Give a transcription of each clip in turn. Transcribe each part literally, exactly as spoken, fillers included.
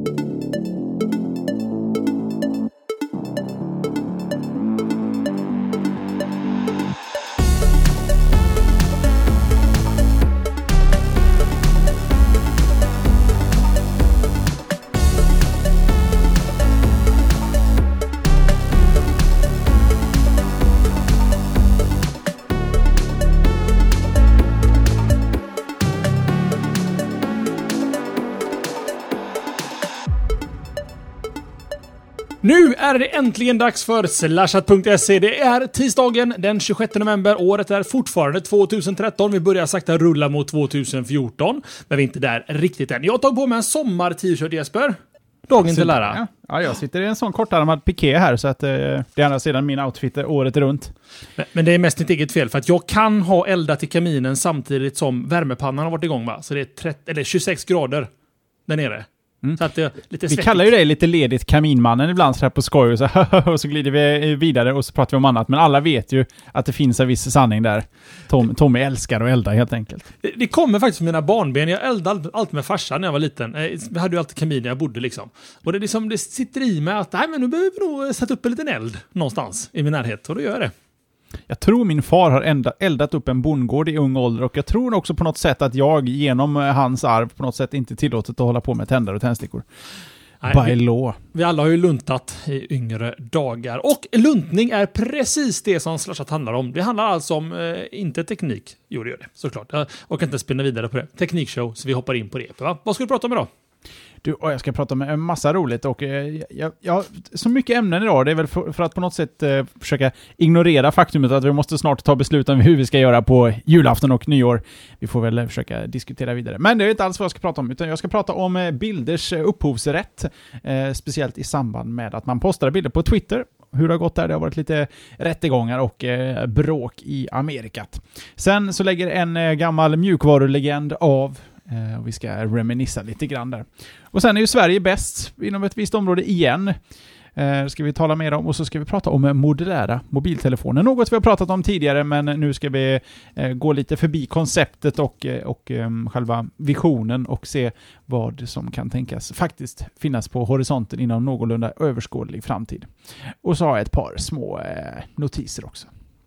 Nu är det äntligen dags för slashat punkt se. Det är tisdagen den tjugosjätte november. Året är fortfarande tjugohundratretton. Vi börjar sakta rulla mot tjugohundrafjorton. Men vi är inte där riktigt än. Jag har tagit på mig en sommar-t-shirt, Jesper. Dagen till ära. Ja. ja, jag sitter i en sån kortärmad piké här så att eh, det är andra sidan min outfit året runt. Men, men det är mest mitt eget fel för att jag kan ha eldat i kaminen samtidigt som värmepannan har varit igång, va? Så det är trettio, eller tjugosex grader där nere. Mm. Så att det är lite vi svettigt. kallar ju det lite ledigt kaminmannen ibland så här på skoj och så, och så glider vi vidare och så pratar vi om annat. Men alla vet ju att det finns en viss sanning där. Tom, Tommy älskar att elda helt enkelt. Det, det kommer faktiskt från mina barnben. Jag eldade allt med farsan när jag var liten. Vi hade ju alltid kamin när jag bodde liksom. Och det, liksom, det sitter i mig att nej, men nu behöver vi nog sätta upp en liten eld någonstans i min närhet. Och då gör jag det. Jag tror min far har ända, eldat upp en bondgård i ung ålder och jag tror också på något sätt att jag genom hans arv på något sätt inte tillåtet att hålla på med tändare och tändstickor. Nej, By vi, law. Vi alla har ju luntat i yngre dagar. Och luntning är precis det som Slashat handlar om. Det handlar alltså om, eh, inte teknik. Jo, det gör det, såklart. Jag orkar inte spinna vidare på det. Teknikshow, så vi hoppar in på det. Va? Vad ska du prata om idag? Du, och jag ska prata om en massa roligt och eh, jag, jag, så mycket ämnen idag, det är väl för, för att på något sätt eh, försöka ignorera faktumet att vi måste snart ta beslut om hur vi ska göra på julafton och nyår. Vi får väl försöka diskutera vidare. Men det är inte alls vad jag ska prata om, utan jag ska prata om eh, bilders upphovsrätt, eh, speciellt i samband med att man postar bilder på Twitter. Hur det har gått där, det har varit lite rättegångar och eh, bråk i Amerikat. Sen så lägger en eh, gammal mjukvarulegend av. Och vi ska reminissa lite grann där. Och sen är ju Sverige bäst inom ett visst område igen. Eh, ska vi tala mer om. Och så ska vi prata om modulära mobiltelefoner. Något vi har pratat om tidigare, men nu ska vi eh, gå lite förbi konceptet och, och eh, själva visionen och se vad som kan tänkas faktiskt finnas på horisonten inom någorlunda överskådlig framtid. Och så har jag ett par små eh, notiser också.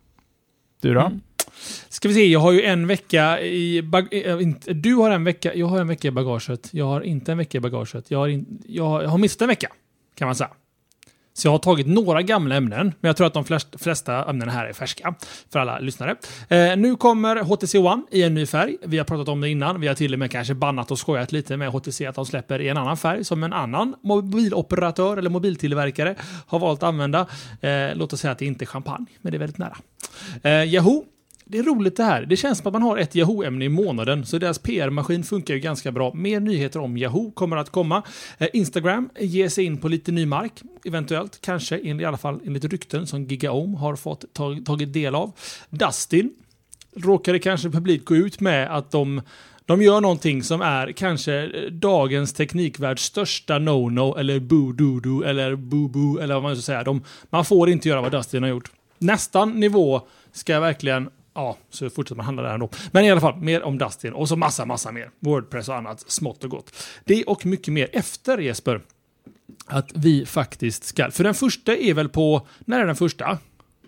Du då? Mm. Ska vi se, jag har ju en vecka i bag- du har en vecka, jag har en vecka i bagaget. Jag har inte en vecka i bagaget. Jag har, in, jag har, jag har missat en vecka, kan man säga. Så jag har tagit några gamla ämnen, men jag tror att de flesta, flesta ämnen här är färska för alla lyssnare. Eh, nu kommer H T C One i en ny färg. Vi har pratat om det innan. Vi har till och med kanske bannat och skojat lite med H T C att de släpper i en annan färg som en annan mobiloperatör eller mobiltillverkare har valt att använda. Eh, låt oss säga att det inte är champagne, men det är väldigt nära. Eh, Yahoo. Det är roligt det här. Det känns som att man har ett Yahoo-ämne i månaden, så deras P R-maskin funkar ju ganska bra. Mer nyheter om Yahoo kommer att komma. Eh, Instagram ger sig in på lite ny mark, eventuellt, kanske, i alla fall enligt rykten som Gigaom har fått tag, tagit del av. Dustin råkade kanske publikt gå ut med att de, de gör någonting som är kanske dagens teknikvärlds största no-no, eller boo-doo-doo, eller boo-boo, eller vad man ska säga. De, man får inte göra vad Dustin har gjort. Nästan nivå ska verkligen... Ja, så fortsätter man handla där ändå. Men i alla fall, mer om Dustin. Och så massa, massa mer. WordPress och annat, smått och gott. Det och mycket mer efter, Jesper. Att vi faktiskt ska... För den första är väl på... När är den första?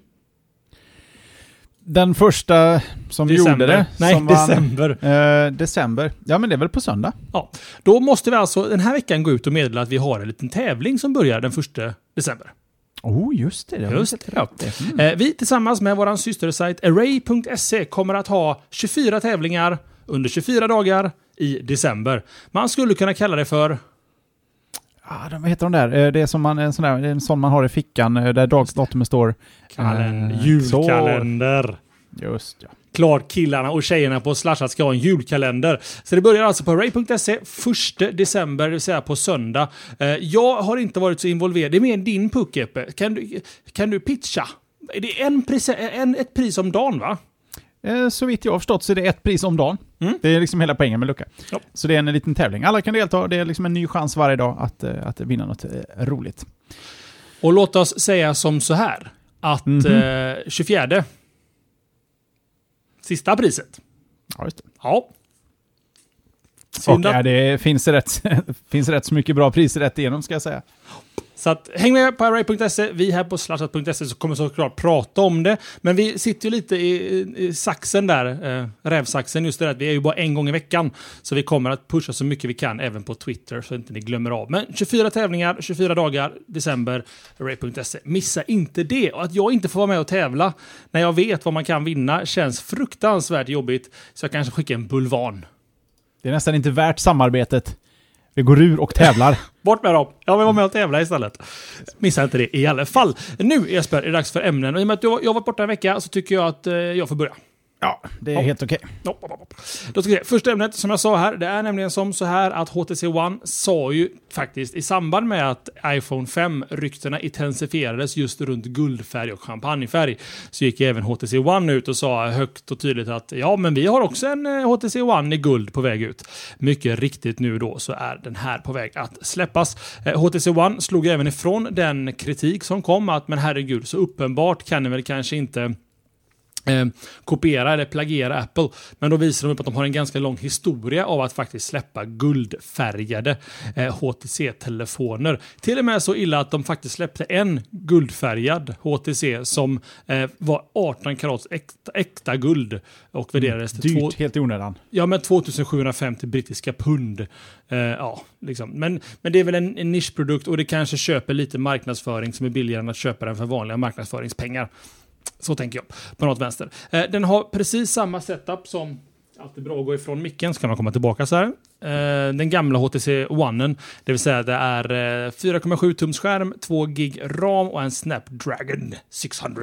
Den första som december. gjorde det. Nej, som december. Var, eh, december. Ja, men det är väl på söndag. Ja, då måste vi alltså den här veckan gå ut och meddela att vi har en liten tävling som börjar den första december. Oh, just det. det just det, ja. mm. eh, Vi tillsammans med vår systersajt array punkt se kommer att ha tjugofyra tävlingar under tjugofyra dagar i december. Man skulle kunna kalla det för... Ah, vad heter de där? Det är som man, en, sån där, en sån man har i fickan där dagsdatumet står... Kalender, eh, julkalender. Så. Just, ja. Klart killarna och tjejerna på Slashat ska ha en julkalender. Så det börjar alltså på array punkt se första december, det vill säga på söndag. Eh, jag har inte varit så involverad. Det är mer din puck, Eppe. Kan du, kan du pitcha? Är det en pris, en, ett pris om dagen, va? Eh, så vitt jag har förstått så är det ett pris om dagen. Mm. Det är liksom hela poängen med lucka. Ja. Så det är en liten tävling. Alla kan delta. Det är liksom en ny chans varje dag att, att vinna något roligt. Och låt oss säga som så här. Att mm-hmm. eh, tjugofjärde sista priset. Ja, just det. Ja. Och ja, det finns rätt, finns rätt så mycket bra priser rätt igenom, ska jag säga. Så att, häng med på array punkt se. Vi här på slashat punkt se så kommer såklart prata om det. Men vi sitter ju lite i, i saxen där, eh, rävsaxen just det där. Vi är ju bara en gång i veckan. Så vi kommer att pusha så mycket vi kan även på Twitter så inte ni glömmer av. Men tjugofyra tävlingar, tjugofyra dagar, december, array punkt se. Missa inte det. Och att jag inte får vara med och tävla när jag vet vad man kan vinna känns fruktansvärt jobbigt. Så jag kanske skickar en bulvan. Det är nästan inte värt samarbetet. Vi går ur och tävlar. Bort med dem. Jag vill vara med och tävla istället. Missa inte det i alla fall. Nu, Jesper, är det dags för ämnen. Och i och med att jag har varit borta en vecka så tycker jag att eh, jag får börja. Ja, det är ja. helt okej. Okay. Då ska vi se. Första ämnet som jag sa här, det är nämligen som så här att H T C One sa ju faktiskt i samband med att iPhone fem-ryktena intensifierades just runt guldfärg och champagnefärg, så gick även H T C One ut och sa högt och tydligt att ja, men vi har också en H T C One i guld på väg ut. Mycket riktigt nu då så är den här på väg att släppas. H T C One slog även ifrån den kritik som kom att men herregud, så uppenbart kan ni väl kanske inte Eh, kopiera eller plagiera Apple, men då visar de upp att de har en ganska lång historia av att faktiskt släppa guldfärgade eh, H T C-telefoner. Till och med så illa att de faktiskt släppte en guldfärgad H T C som eh, var arton karats äkta, äkta guld och värderades till dyrt, två, helt i onödan. Ja, men tvåtusensjuhundrafemtio brittiska pund. Eh, ja, liksom. Men, men det är väl en, en nischprodukt och det kanske köper lite marknadsföring som är billigare än att köpa den för vanliga marknadsföringspengar. Så tänker jag på något vänster. Eh, den har precis samma setup som alltid bra att gå ifrån micken, så kan man komma tillbaka så här. Eh, den gamla H T C One, det vill säga det är eh, fyra komma sju tums skärm, två gig ram och en Snapdragon sexhundra.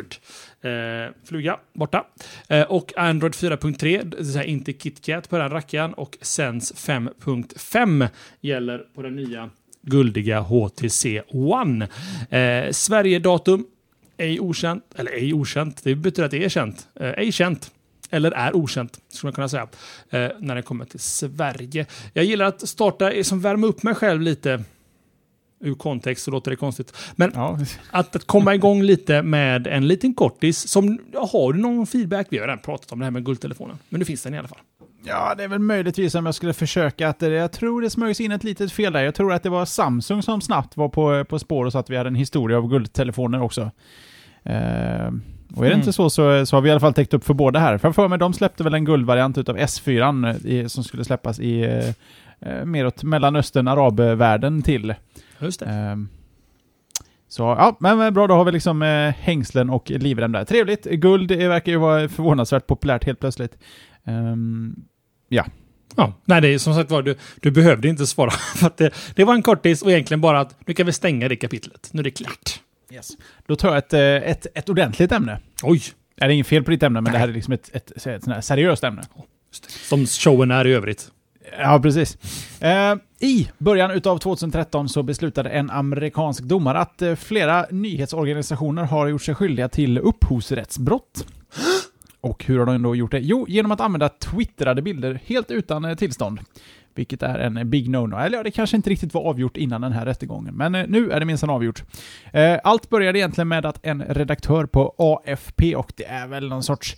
Eh, fluga borta. Eh, och Android fyra punkt tre, det vill säga inte KitKat på den rackaren, och Sense fem punkt fem gäller på den nya guldiga H T C One. Eh, Sverige-datum ej okänt, eller ej okänt, det betyder att det är känt. Eh, ej känt, eller är okänt, skulle man kunna säga, eh, när det kommer till Sverige. Jag gillar att starta, som värma upp mig själv lite ur kontext, så låter det konstigt. Men ja. att, att komma igång lite med en liten kortis, som, ja, har du någon feedback? Vi har redan pratat om det här med guldtelefonen, men nu finns den i alla fall. Ja, det är väl möjligtvis om jag skulle försöka att, jag tror det smögs in ett litet fel där. Jag tror att det var Samsung som snabbt var på, på spår och så att vi hade en historia av guldtelefoner också. Uh, och är det mm. inte så, så så har vi i alla fall täckt upp för båda här. För för mig, de släppte väl en guldvariant utav S fyra i, som skulle släppas i uh, mer åt Mellanöstern, arabvärlden till. Just det. Uh, så ja, men bra, då har vi liksom uh, hängslen och livrem där. Trevligt. Guld det verkar ju vara förvånansvärt populärt helt plötsligt. Um, ja. Ja, nej, det är som sagt var, du, du behövde inte svara för att det, det var en kortis och egentligen bara att nu kan vi stänga det kapitlet. Nu är det klart. Yes. Då tar jag ett, ett, ett ordentligt ämne. Oj. Det är inget fel på ditt ämne, men nej. Det här är liksom ett, ett, ett, ett sånt här seriöst ämne. Som showen är i övrigt. Ja, precis. Eh, I början utav tjugohundratretton så beslutade en amerikansk domare att eh, flera nyhetsorganisationer har gjort sig skyldiga till upphovsrättsbrott. Och hur har de då gjort det? Jo, genom att använda twittrade bilder helt utan eh, tillstånd. Vilket är en big no-no. Eller ja, det kanske inte riktigt var avgjort innan den här rättegången. Men eh, nu är det minst avgjort. Eh, allt började egentligen med att en redaktör på A F P, och det är väl någon sorts...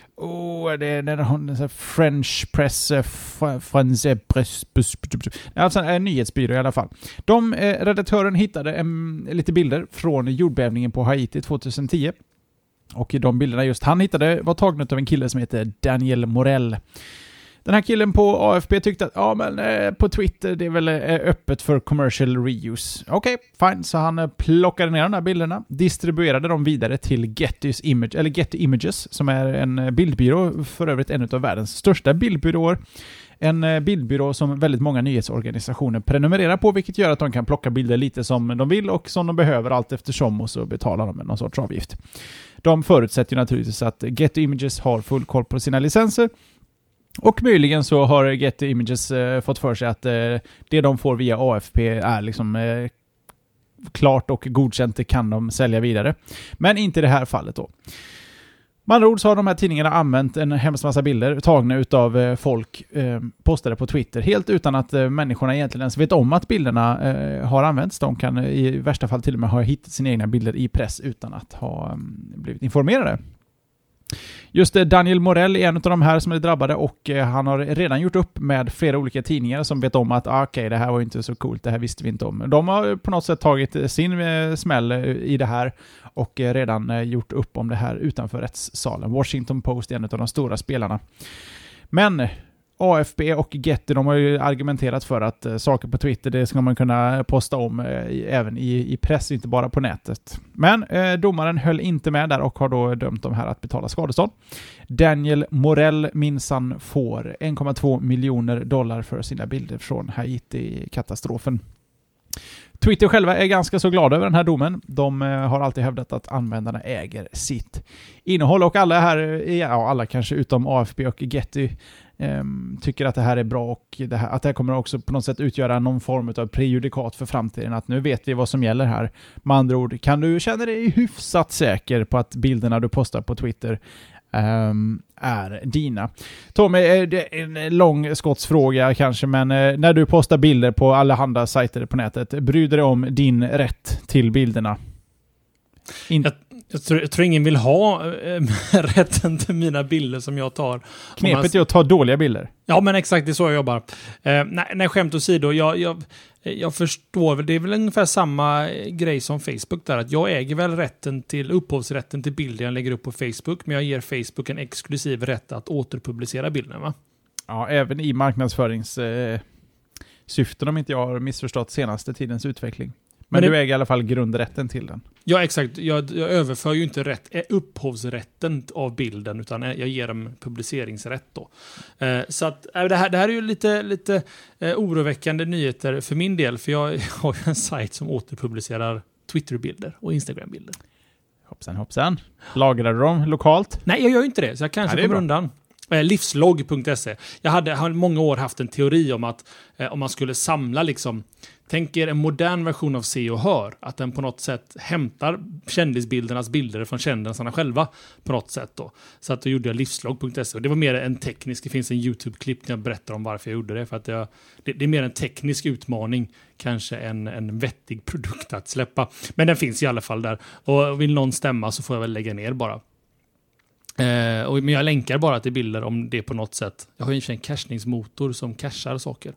Oh, det är en French press... French press... Alltså en nyhetsbyrå i alla fall. De, eh, redaktören hittade en, lite bilder från jordbävningen på Haiti tjugohundratio. Och de bilderna just han hittade var tagna av en kille som heter Daniel Morell. Den här killen på A F P tyckte att ja, men eh, på Twitter det är väl eh, öppet för commercial reuse. Okej, okay, fine. Så han eh, plockade ner de här bilderna, distribuerade dem vidare till Getty's Image, eller Getty Images, som är en bildbyrå, för övrigt en av världens största bildbyråer. En eh, bildbyrå som väldigt många nyhetsorganisationer prenumererar på, vilket gör att de kan plocka bilder lite som de vill och som de behöver allt eftersom, och så betalar de med någon sorts avgift. De förutsätter ju naturligtvis att Getty Images har full koll på sina licenser. Och möjligen så har Getty Images eh, fått för sig att eh, det de får via A F P är liksom eh, klart och godkänt, det kan de sälja vidare. Men inte i det här fallet då. Med andra ord så har de här tidningarna använt en hemskt massa bilder tagna utav eh, folk eh, postade på Twitter helt utan att eh, människorna egentligen ens vet om att bilderna eh, har använts. De kan eh, i värsta fall till och med ha hittat sina egna bilder i press utan att ha um, blivit informerade. Just det, Daniel Morell är en av de här som är drabbade och eh, han har redan gjort upp med flera olika tidningar som vet om att ah, okej, okay, det här var inte så coolt, det här visste vi inte om. De har på något sätt tagit sin eh, smäll i det här och eh, redan eh, gjort upp om det här utanför rättssalen. Washington Post är en av de stora spelarna. Men A F P och Getty, de har ju argumenterat för att eh, saker på Twitter, det ska man kunna posta om eh, även i, i press, inte bara på nätet. Men eh, domaren höll inte med där och har då dömt de här att betala skadestånd. Daniel Morell minsann får en komma två miljoner dollar för sina bilder från Haiti-katastrofen. Twitter själva är ganska så glada över den här domen. De eh, har alltid hävdat att användarna äger sitt innehåll och alla här, ja alla kanske utom A F P och Getty Um, tycker att det här är bra och det här, att det här kommer också på något sätt utgöra någon form av prejudikat för framtiden, att nu vet vi vad som gäller här. Med andra ord, kan du känna dig hyfsat säker på att bilderna du postar på Twitter um, är dina. Tommy, det är en lång skottsfråga kanske, men uh, när du postar bilder på alla andra sajter på nätet, bryr dig om din rätt till bilderna? In- jag, jag, tror, jag tror ingen vill ha äh, rätten till mina bilder som jag tar. Knepet är att ta dåliga bilder. Ja, men exakt, det är så jag jobbar. Eh, nej, nej, skämt åsido, jag, jag, jag förstår väl, det är väl ungefär samma grej som Facebook där, att jag äger väl rätten till, upphovsrätten till bilder jag lägger upp på Facebook, men jag ger Facebook en exklusiv rätt att återpublicera bilderna, va? Ja, även i marknadsföringssyften eh, om inte jag har missförstått senaste tidens utveckling. Men, Men det, du äger i alla fall grundrätten till den. Ja, exakt. Jag, jag överför ju inte rätt, upphovsrätten av bilden, utan jag ger dem publiceringsrätt då. Eh, så att, äh, det, här, det här är ju lite, lite eh, oroväckande nyheter för min del, för jag har ju en sajt som återpublicerar Twitter-bilder och Instagram-bilder. Hoppsan, hoppsan. Lagrar du dem lokalt? Nej, jag gör ju inte det, så jag kanske kommer bra. undan. Eh, livslogg punkt se. Jag hade, har många år haft en teori om att eh, om man skulle samla liksom, tänk er en modern version av Se och Hör, att den på något sätt hämtar kändisbildernas bilder från kändisarna själva på något sätt då. Så att då gjorde jag livslogg punkt se, och det var mer en teknisk, det finns en YouTube-klipp när jag berättar om varför jag gjorde det, för att jag, det, det är mer en teknisk utmaning kanske en, en vettig produkt att släppa. Men den finns i alla fall där, och vill någon stämma så får jag väl lägga ner bara. Eh, och, men jag länkar bara till bilder om det på något sätt. Jag har ju en cachningsmotor som cachar saker.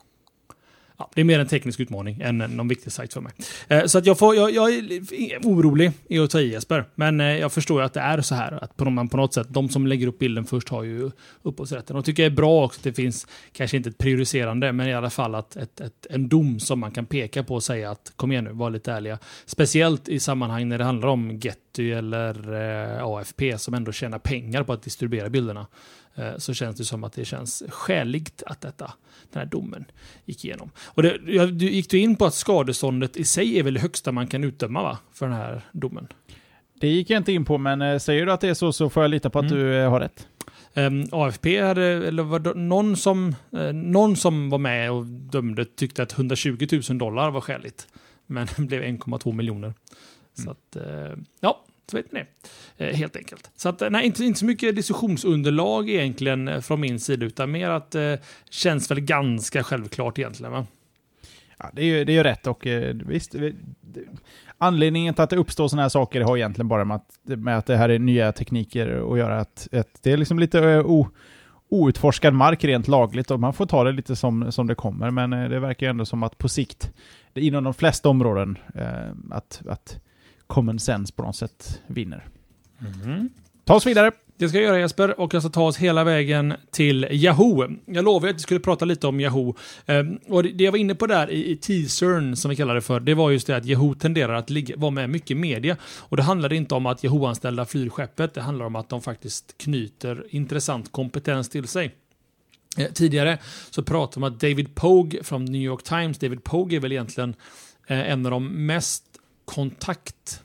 Ja, det är mer en teknisk utmaning än någon viktig sajt för mig. Eh, så att jag, får, jag, jag är orolig i att ta i Jesper. Men eh, jag förstår ju att det är så här. Att på, man på något sätt, de som lägger upp bilden först har ju upphovsrätten. Och tycker jag är bra också att det finns, kanske inte ett prioriserande, men i alla fall att ett, ett, en dom som man kan peka på och säga att kom igen nu, var lite ärliga. Speciellt i sammanhang när det handlar om Getty eller eh, A F P som ändå tjänar pengar på att distribuera bilderna. Så känns det som att det känns skäligt att detta, den här domen gick igenom. Och det, du gick du in på att skadeståndet i sig är väl det högsta man kan utdöma, va, för den här domen? Det gick jag inte in på, men säger du att det är så så får jag lita på att mm. du har rätt. Um, A F P hade, eller var det, någon, som, eh, någon som var med och dömde tyckte att hundratjugo tusen dollar var skäligt. Men det blev en komma två miljoner. Så mm. att, eh, ja. Så vet ni eh, helt enkelt. Så att, nej, inte, inte så mycket diskussionsunderlag egentligen från min sida, utan mer att det eh, känns väl ganska självklart egentligen, va? Ja, det är ju, det är ju rätt, och eh, visst, det, anledningen till att det uppstår såna här saker har egentligen bara med att, med att det här är nya tekniker och göra att, att det är liksom lite eh, o, outforskad mark rent lagligt, och man får ta det lite som, som det kommer, men eh, det verkar ju ändå som att på sikt, det inom de flesta områden, eh, att, att common sense på något sätt vinner. Mm. Ta oss vidare. Det ska jag göra, Jesper, och jag ska ta oss hela vägen till Yahoo. Jag lovade att vi skulle prata lite om Yahoo. Um, och det jag var inne på där i, i teasern, som vi kallar det för, det var just det att Yahoo tenderar att ligga, vara med mycket media. Och det handlar inte om att Yahoo-anställda flyr skeppet, det handlar om att de faktiskt knyter intressant kompetens till sig. Eh, tidigare så pratade man om att David Pogue från New York Times, David Pogue är väl egentligen eh, en av de mest kontakt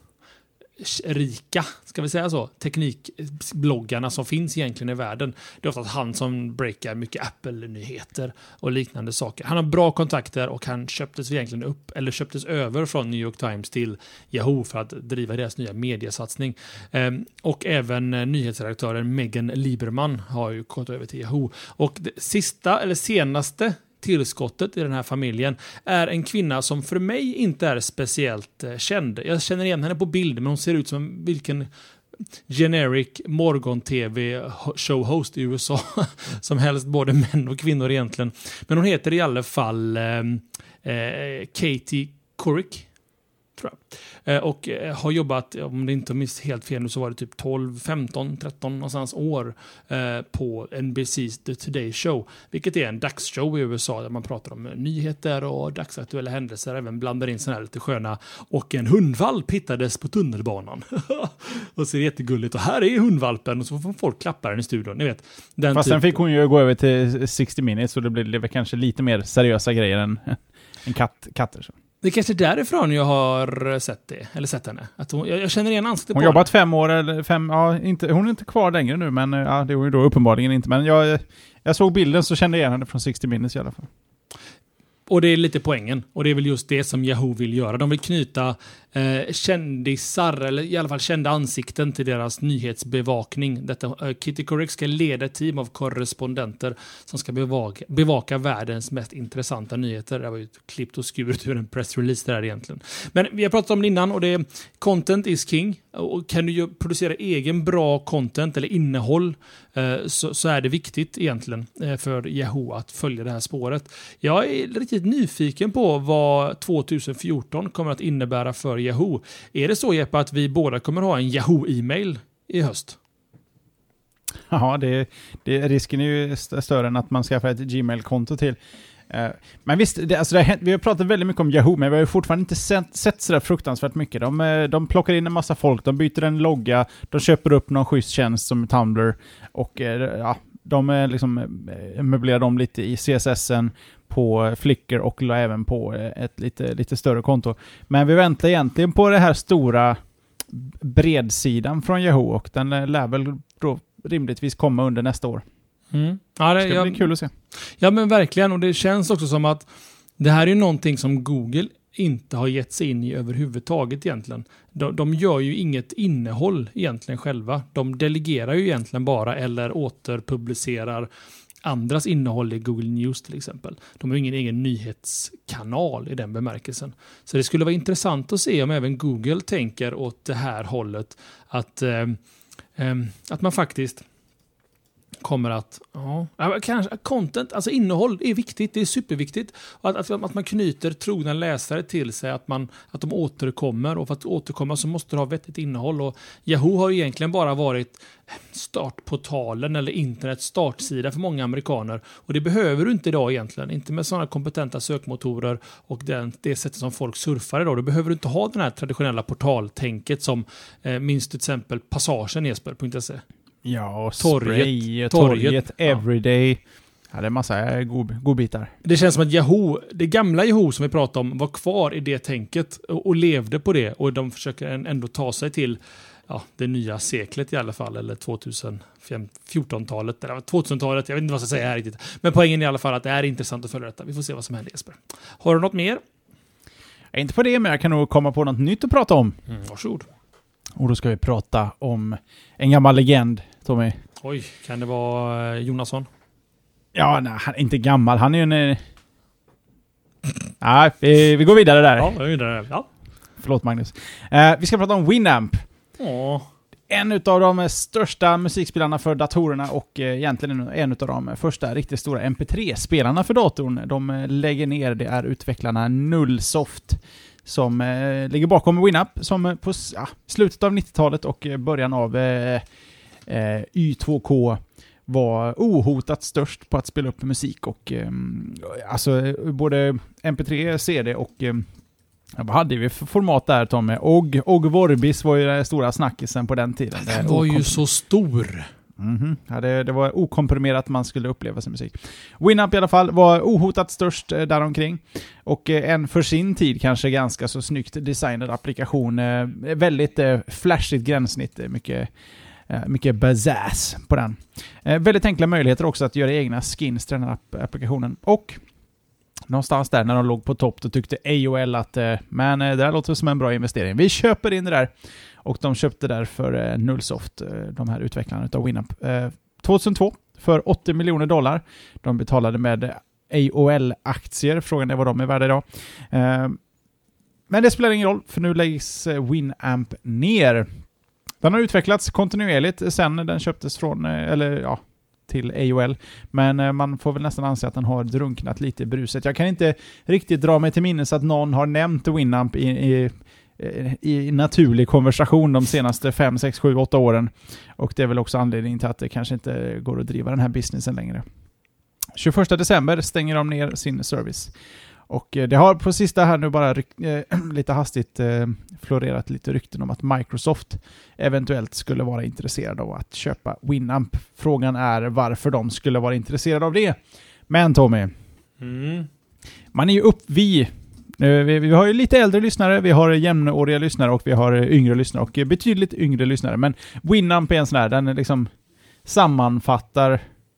rika, ska vi säga så, teknikbloggarna som finns egentligen i världen. Det är ofta han som breakar mycket Apple-nyheter och liknande saker. Han har bra kontakter och han köptes egentligen upp, eller köptes över från New York Times till Yahoo för att driva deras nya mediesatsning. Ehm, och även eh, nyhetsredaktören Megan Lieberman har ju gått över till Yahoo. Och det sista, eller senaste tillskottet i den här familjen är en kvinna som för mig inte är speciellt eh, känd. Jag känner igen henne på bild, men hon ser ut som vilken generic morgon-tv showhost i U S A som helst både män och kvinnor egentligen. Men hon heter i alla fall eh, eh, Katie Couric. Och har jobbat, om det inte minns helt fel nu, så var det typ tolv, femton, tretton någonstans år eh, på N B C's The Today Show, vilket är en dagsshow i U S A där man pratar om nyheter och dagsaktuella händelser, även blandar in sådana här lite sköna, och en hundvalp hittades på tunnelbanan. Och så är det jättegulligt, och här är hundvalpen, och så får folk klappa den i studion, ni vet. Den Fast typ... sen fick hon ju gå över till sextio minutes, så det blev det kanske lite mer seriösa grejer än en katt, katter. Så. Det är kanske därifrån jag har sett det, eller sett henne. Att hon, jag, jag känner igen ansiktet på hon. Hon har jobbat fem år, eller fem, ja, inte, hon är inte kvar längre nu, men ja, det var ju då uppenbarligen inte. Men jag, jag såg bilden så kände jag igen henne från sextio minutes i alla fall. Och det är lite poängen. Och det är väl just det som Yahoo vill göra. De vill knyta eh, kändisar, eller i alla fall kända ansikten till deras nyhetsbevakning. Detta, eh, Kitty Couric ska leda ett team av korrespondenter som ska bevaka, bevaka världens mest intressanta nyheter. Det var ju klippt och skuret ur en pressrelease där egentligen. Men vi har pratat om det innan, och det är content is king. Och kan du ju producera egen bra content eller innehåll eh, så, så är det viktigt egentligen eh, för Yahoo att följa det här spåret. Jag är riktigt nyfiken på vad tjugohundrafjorton kommer att innebära för Yahoo. Är det så, Jeppe, att vi båda kommer ha en Yahoo-e-mail i höst? Ja, det, det, risken är ju större än att man skaffar ett Gmail-konto till. Men visst, det, alltså det har, vi har pratat väldigt mycket om Yahoo, men vi har ju fortfarande inte sett, sett så där fruktansvärt mycket. De, de plockar in en massa folk, de byter en logga, de köper upp någon schysst tjänst som Tumblr, och ja, de liksom möblerar dem lite i C S S-en på Flickr och även på ett lite, lite större konto. Men vi väntar egentligen på det här stora bredsidan från Yahoo, och den lär väl då rimligtvis komma under nästa år. Mm. Ja, det ska jag, bli kul att se. Ja, men verkligen. Och det känns också som att det här är någonting som Google inte har gett sig in i överhuvudtaget egentligen. De, de gör ju inget innehåll egentligen själva. De delegerar ju egentligen bara eller återpublicerar andras innehåll i Google News till exempel. De har ju ingen egen nyhetskanal i den bemärkelsen. Så det skulle vara intressant att se om även Google tänker åt det här hållet, att, eh, eh, att man faktiskt kommer att, ja, kanske content, alltså innehåll är viktigt, det är superviktigt. Att, att, att man knyter trogna läsare till sig, att, man, att de återkommer, och för att återkomma så måste du ha vettigt innehåll. Och Yahoo har ju egentligen bara varit startportalen eller internets startsida för många amerikaner, och det behöver du inte idag egentligen, inte med sådana kompetenta sökmotorer och den, det sättet som folk surfar idag. Du behöver inte ha den här traditionella portaltänket som eh, minst till exempel Passagen Jesper punkt se. Ja, och torget, spray, torget, torget everyday. Ja. Ja, det är massa god, godbitar. Det känns som att Yahoo, det gamla Yahoo som vi pratade om, var kvar i det tänket och, och levde på det, och de försöker ändå ta sig till ja, det nya seklet i alla fall, eller tjugohundrafjorton-talet, eller tvåtusentalet, jag vet inte vad jag ska säga här riktigt. Men poängen är i alla fall att det är intressant att följa detta. Vi får se vad som händer, Jesper. Har du något mer? Jag är inte på det, men jag kan nog komma på något nytt att prata om. Mm, varsågod. Och då ska vi prata om en gammal legend, Tommy. Oj, kan det vara Jonasson? Ja, nej, han är inte gammal. Han är ju en... Nej, vi, vi går vidare där. Ja, vi går vidare. Ja. Förlåt, Magnus. Uh, vi ska prata om Winamp. Åh. En av de största musikspelarna för datorerna, och uh, egentligen en av de första riktigt stora M P tre-spelarna för datorn. De lägger ner, det är utvecklarna Nullsoft som eh, ligger bakom Winamp, som eh, på ja, slutet av nittiotalet och eh, början av eh, eh, Y två K var ohotat störst på att spela upp musik, och eh, alltså både M P tre, C D och eh, vad hade vi för format där, Tommy? Og, Og Vorbis var ju den stora snackisen på den tiden. Den var ju så stor. Mm-hmm. Ja, det, det var okomprimerat man skulle uppleva sin musik. Winamp i alla fall var ohotat störst däromkring, och en för sin tid kanske ganska så snyggt designad applikation. Väldigt flashigt gränssnitt, mycket, mycket bazass på den. Väldigt enkla möjligheter också att göra egna skins till den här applikationen, och någonstans där när de låg på topp, då tyckte A O L att men det där låter som en bra investering. Vi köper in det där. Och de köpte därför eh, Nullsoft, eh, de här utvecklarna av Winamp, eh, tjugohundratvå för åttio miljoner dollar. De betalade med A O L-aktier. Frågan är vad de är värda idag. Eh, men det spelar ingen roll, för nu läggs eh, Winamp ner. Den har utvecklats kontinuerligt sen den köptes från, eller ja, till A O L. Men man får väl nästan anse att den har drunknat lite i bruset. Jag kan inte riktigt dra mig till minnes att någon har nämnt Winamp i, i, i naturlig konversation de senaste fem, sex, sju, åtta åren. Och det är väl också anledningen till att det kanske inte går att driva den här businessen längre. tjugoförsta december stänger de ner sin service. Och det har på sista här nu bara ryk- äh, lite hastigt äh, florerat lite rykten om att Microsoft eventuellt skulle vara intresserad av att köpa Winamp. Frågan är varför de skulle vara intresserade av det. Men Tommy, mm. man är ju upp vi, vi... Vi har ju lite äldre lyssnare, vi har jämnåriga lyssnare och vi har yngre lyssnare och betydligt yngre lyssnare. Men Winamp är en sån här, den liksom sammanfattar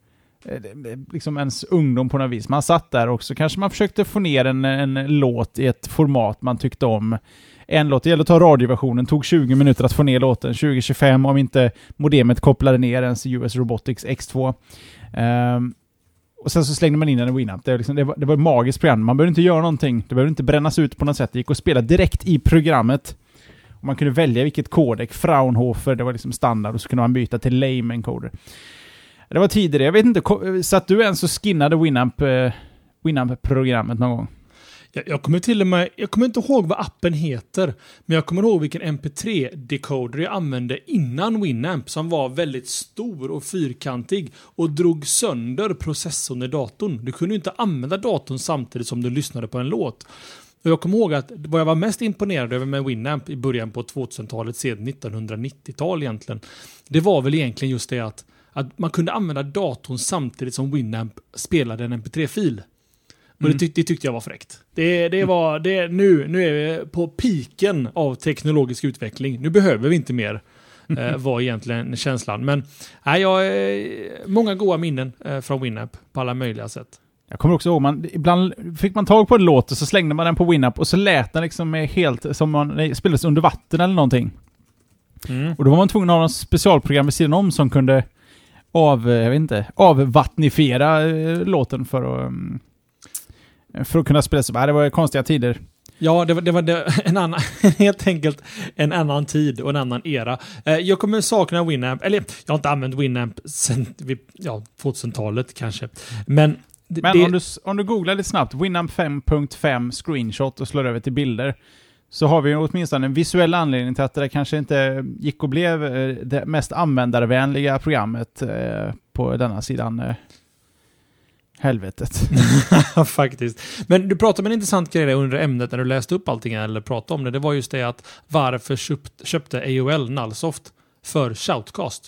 liksom ens ungdom på något vis. Man satt där och så kanske man försökte få ner en, en låt i ett format man tyckte om. En låt, det gäller att ta radioversionen, tog tjugo minuter att få ner låten, tjugo tjugofem om inte modemet kopplade ner ens U S Robotics X två. Um, och sen så slängde man in den i Winamp. Det var, liksom, det, var, det var ett magiskt program. Man behövde inte göra någonting. Det behövde inte brännas ut på något sätt. Det gick att spela direkt i programmet. Och man kunde välja vilket kodek, Fraunhofer, det var liksom standard, och så kunde man byta till lame encoder. Det var tidigare. Jag vet inte, satt du ens och skinnade Winamp, eh, Winamp-programmet någon gång? Jag, jag kommer till och med, jag kommer inte ihåg vad appen heter, men jag kommer ihåg vilken M P tre-decoder jag använde innan Winamp, som var väldigt stor och fyrkantig och drog sönder processorn i datorn. Du kunde inte använda datorn samtidigt som du lyssnade på en låt. Och jag kommer ihåg att vad jag var mest imponerad över med Winamp i början på tvåtusentalet, sedan nittonhundranittiotal egentligen, det var väl egentligen just det att att man kunde använda datorn samtidigt som Winamp spelade en M P tre-fil. Och mm. det, tyck, det tyckte jag var fräckt. Det, det var, det, nu, nu är vi på piken av teknologisk utveckling. Nu behöver vi inte mer, eh, var egentligen känslan. Men nej, jag eh, många goda minnen eh, från Winamp på alla möjliga sätt. Jag kommer också ihåg, man, ibland fick man tag på en låt och så slängde man den på Winamp och så lät den liksom helt som man spelades under vatten eller någonting. Mm. Och då var man tvungen att ha något specialprogram vid sidan om som kunde av, jag vet inte, avvattnifiera eh, låten för att, um, för att kunna spela så. Det var konstiga tider. Ja, det var, det var det, en annan, helt enkelt en annan tid och en annan era. Eh, jag kommer sakna Winamp, eller jag har inte använt Winamp sen ja, tvåtusentalet kanske. Men, det, Men det, om, du, om du googlar lite snabbt Winamp fem punkt fem screenshot och slår över till bilder, så har vi åtminstone en visuell anledning till att det kanske inte gick och blev det mest användarvänliga programmet på denna sidan helvetet. Faktiskt. Men du pratade om en intressant grej under ämnet när du läste upp allting eller pratade om det. Det var just det att varför köpt, köpte A O L Nullsoft för Shoutcast?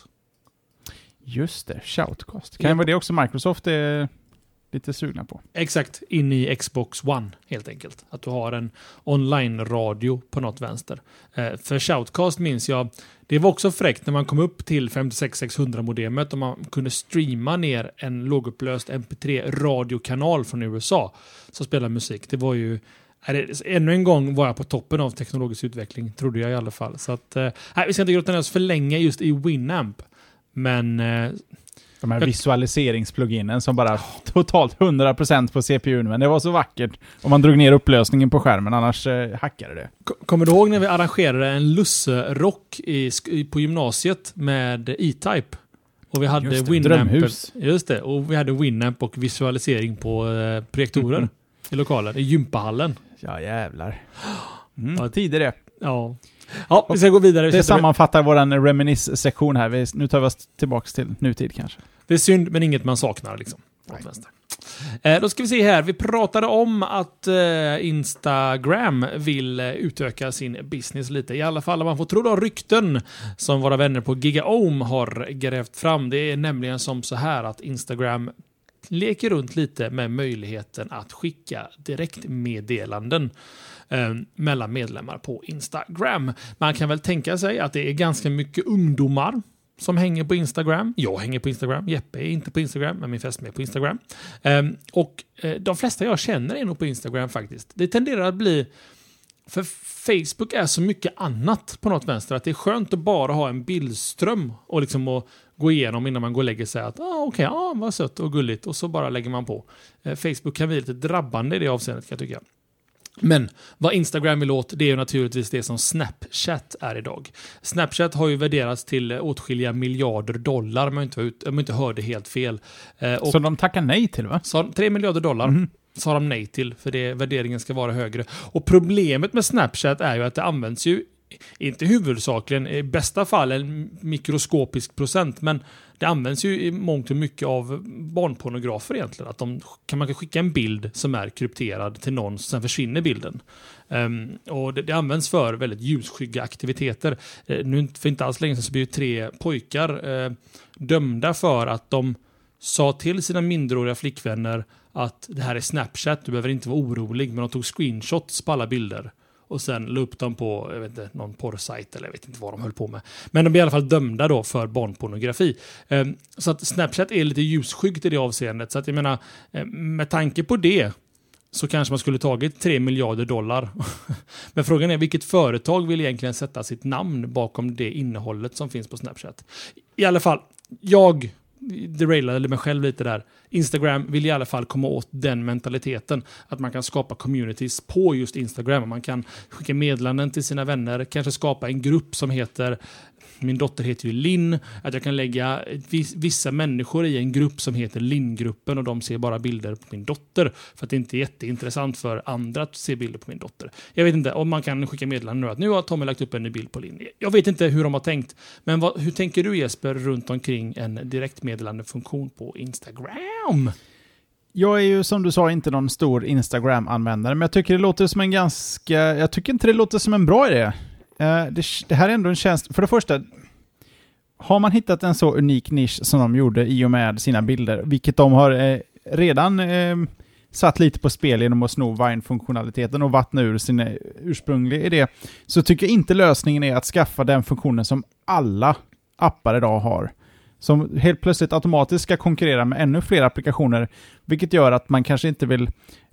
Just det, Shoutcast. Kan det vara det också Microsoft är lite sugna på? Exakt, in i Xbox One helt enkelt. Att du har en online-radio på något vänster. Eh, för Shoutcast minns jag, det var också fräckt när man kom upp till femtiosex sexhundra-modemet och man kunde streama ner en lågupplöst M P tre-radiokanal från U S A som spelar musik. Det var ju, ännu en gång var jag på toppen av teknologisk utveckling, trodde jag i alla fall. Så att, eh, vi ska inte grotta ner oss för länge just i Winamp. Men eh, de här visualiseringspluginen som bara totalt hundra procent på C P U, men det var så vackert om man drog ner upplösningen på skärmen, annars eh, hackade det. Kommer du ihåg när vi arrangerade en lusserock i, på gymnasiet med E-Type? Och vi hade just det, Winamp, drömhus. Just det, och vi hade Winamp och visualisering på eh, projektorer mm. i lokalen, i gympahallen. Ja, jävlar. Mm. Ja, tider det. Ja. Ja, vi ska gå vidare. Det sammanfattar våran reminisce-sektion här. Vi, nu tar vi oss tillbaka till nutid kanske. Det är synd, men inget man saknar liksom. Eh, då ska vi se här. Vi pratade om att eh, Instagram vill eh, utöka sin business lite. I alla fall om man får tro då rykten som våra vänner på GigaOM har grävt fram. Det är nämligen som så här att Instagram leker runt lite med möjligheten att skicka direktmeddelanden eh, mellan medlemmar på Instagram. Man kan väl tänka sig att det är ganska mycket ungdomar som hänger på Instagram. Jag hänger på Instagram. Jeppe är inte på Instagram, men min fästmö är på Instagram. Eh, och eh, de flesta jag känner är nog på Instagram faktiskt. Det tenderar att bli, för Facebook är så mycket annat på något vänster, att det är skönt att bara ha en bildström och liksom att gå igenom innan man går och lägger sig att ah, okej, okay, ah, vad sött och gulligt, och så bara lägger man på. Eh, Facebook kan bli lite drabbande i det avseendet, kan jag tycka. Men vad Instagram vill åt, det är ju naturligtvis det som Snapchat är idag. Snapchat har ju värderats till åtskilliga miljarder dollar, om jag inte, ut, om jag inte hörde helt fel. Eh, och så de tackar nej till, va? Så tre miljarder dollar mm. sa de nej till, för det, värderingen ska vara högre. Och problemet med Snapchat är ju att det används ju inte huvudsakligen, i bästa fall en mikroskopisk procent, men det används ju i mångt och mycket av barnpornografer egentligen. Att de kan man kan skicka en bild som är krypterad till någon, sen försvinner bilden. Um, och det, det används för väldigt ljusskygga aktiviteter. Uh, nu för inte alls länge sedan så blev tre pojkar uh, dömda för att de sa till sina minderåriga flickvänner att det här är Snapchat, du behöver inte vara orolig, men de tog screenshots på alla bilder. Och sen la upp dem på, jag vet inte, någon porrsajt eller jag vet inte vad de höll på med. Men de blir i alla fall dömda då för barnpornografi. Um, så att Snapchat är lite ljusskyggt i det avseendet. Så att jag menar, med tanke på det så kanske man skulle tagit tre miljarder dollar. Men frågan är, vilket företag vill egentligen sätta sitt namn bakom det innehållet som finns på Snapchat? I alla fall, jag derailade mig själv lite där. Instagram vill i alla fall komma åt den mentaliteten att man kan skapa communities på just Instagram. Man kan skicka meddelanden till sina vänner, kanske skapa en grupp som heter, min dotter heter ju Linn, att jag kan lägga vissa människor i en grupp som heter Linn-gruppen och de ser bara bilder på min dotter för att det inte är jätteintressant för andra att se bilder på min dotter. Jag vet inte om man kan skicka meddelanden nu att nu har Tommy lagt upp en ny bild på Linn. Jag vet inte hur de har tänkt, men vad, hur tänker du Jesper runt omkring en direktmeddelande funktion på Instagram? Jag är ju som du sa inte någon stor Instagram-användare, men jag tycker det låter som en ganska, jag tycker inte det låter som en bra idé. Uh, det, det här är ändå en tjänst, för det första, har man hittat en så unik nisch som de gjorde i och med sina bilder, vilket de har eh, redan eh, satt lite på spel genom att sno Vine-funktionaliteten och vattna ur sin ursprungliga idé, så tycker jag inte lösningen är att skaffa den funktionen som alla appar idag har. Som helt plötsligt automatiskt ska konkurrera med ännu fler applikationer, vilket gör att man kanske inte vill...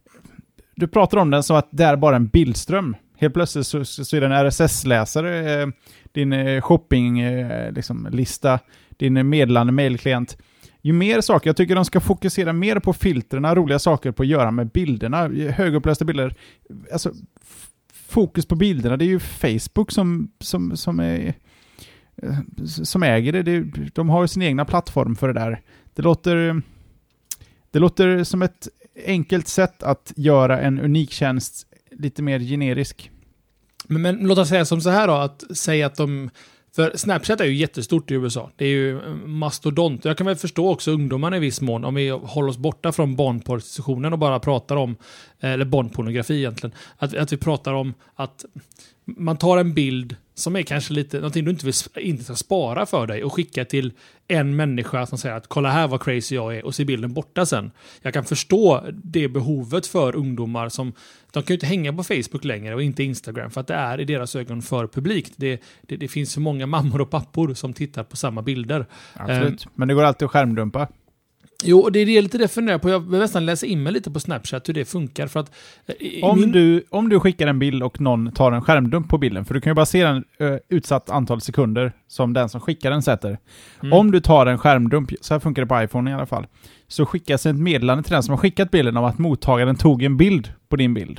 Du pratar om den som att det är bara en bildström. Helt plötsligt så, så är det en R S S-läsare, eh, din eh, shoppinglista, eh, liksom, lista, din meddelande mailklient. Ju mer saker, jag tycker de ska fokusera mer på filtrerna, roliga saker på att göra med bilderna, högupplösta bilder. Alltså, f- fokus på bilderna, det är ju Facebook som, som, som, är, eh, som äger det. det. De har ju sin egna plattform för det där. Det låter, det låter som ett enkelt sätt att göra en unik tjänst lite mer generisk. Men, men låt oss säga som så här då, att säga att de, för Snapchat är ju jättestort i U S A. Det är ju mastodont. Jag kan väl förstå också ungdomarna i viss mån, om vi håller oss borta från barnpornografi och bara pratar om, eller barnpornografi egentligen, att, att vi pratar om att man tar en bild som är kanske lite någonting du inte vill inte ska spara för dig och skicka till en människa som säger att kolla här vad crazy jag är och se bilden borta sen. Jag kan förstå det behovet för ungdomar som de kan ju inte hänga på Facebook längre och inte Instagram för att det är i deras ögon för publikt. Det, det, det finns så många mammor och pappor som tittar på samma bilder. Absolut, um, men det går alltid att skärmdumpa. Jo, det är lite det funderar på. Jag vill nästan läsa in mig lite på Snapchat hur det funkar. För att, om, min... du, om du skickar en bild och någon tar en skärmdump på bilden, för du kan ju bara se en uh, utsatt antal sekunder som den som skickar den sätter. Mm. Om du tar en skärmdump, så här funkar det på iPhone i alla fall, så skickas ett meddelande till den som har skickat bilden om att mottagaren tog en bild på din bild.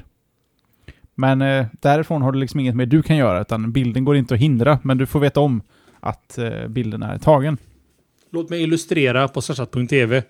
Men uh, därifrån har du liksom inget mer du kan göra, utan bilden går inte att hindra, men du får veta om att uh, bilden är tagen. Låt mig illustrera på snapchat punkt t v.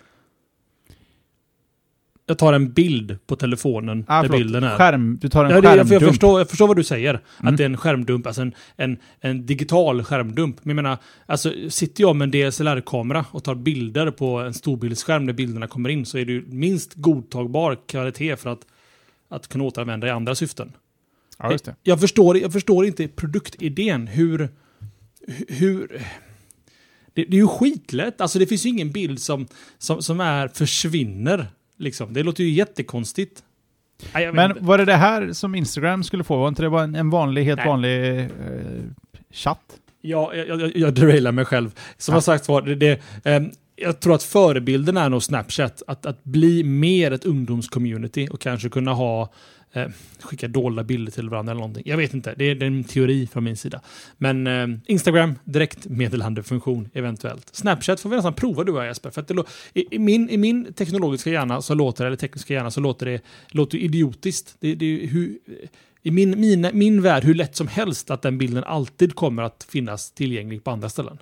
Jag tar en bild på telefonen ah, där förlåt. bilden är. Skärm, du tar en ja, skärmdump. Jag, jag, förstår, jag förstår vad du säger. Mm. Att det är en skärmdump, alltså en, en, en digital skärmdump. Men jag menar, alltså, sitter jag med en D S L R-kamera och tar bilder på en storbildsskärm där bilderna kommer in, så är det ju minst godtagbar kvalitet för att, att kunna återanvända i andra syften. Ja, just det. Jag, förstår, jag förstår inte produktidén. Hur... hur det, det är ju skitlätt. Alltså det finns ju ingen bild som, som, som är försvinner. Liksom. Det låter ju jättekonstigt. Nej, men inte. var det det här som Instagram skulle få? Var inte det bara en, en vanlig, helt Nej. vanlig eh, chatt? Ja, jag, jag, jag derailar mig själv. Som ja. jag sagt var, det, det, eh, jag tror att förebilden är nog Snapchat. Att, att bli mer ett ungdomscommunity och kanske kunna ha eh, skicka dolda bilder till varandra eller någonting. Jag vet inte, det är, det är en teori från min sida. Men eh, Instagram, direkt meddelandefunktion eventuellt. Snapchat får vi nästan prova du och jag, Jesper. För att det, i, i, min, I min teknologiska hjärna så låter eller tekniska hjärna så låter det låter idiotiskt. Det, det är hur... I min, min, min värld hur lätt som helst att den bilden alltid kommer att finnas tillgänglig på andra ställen.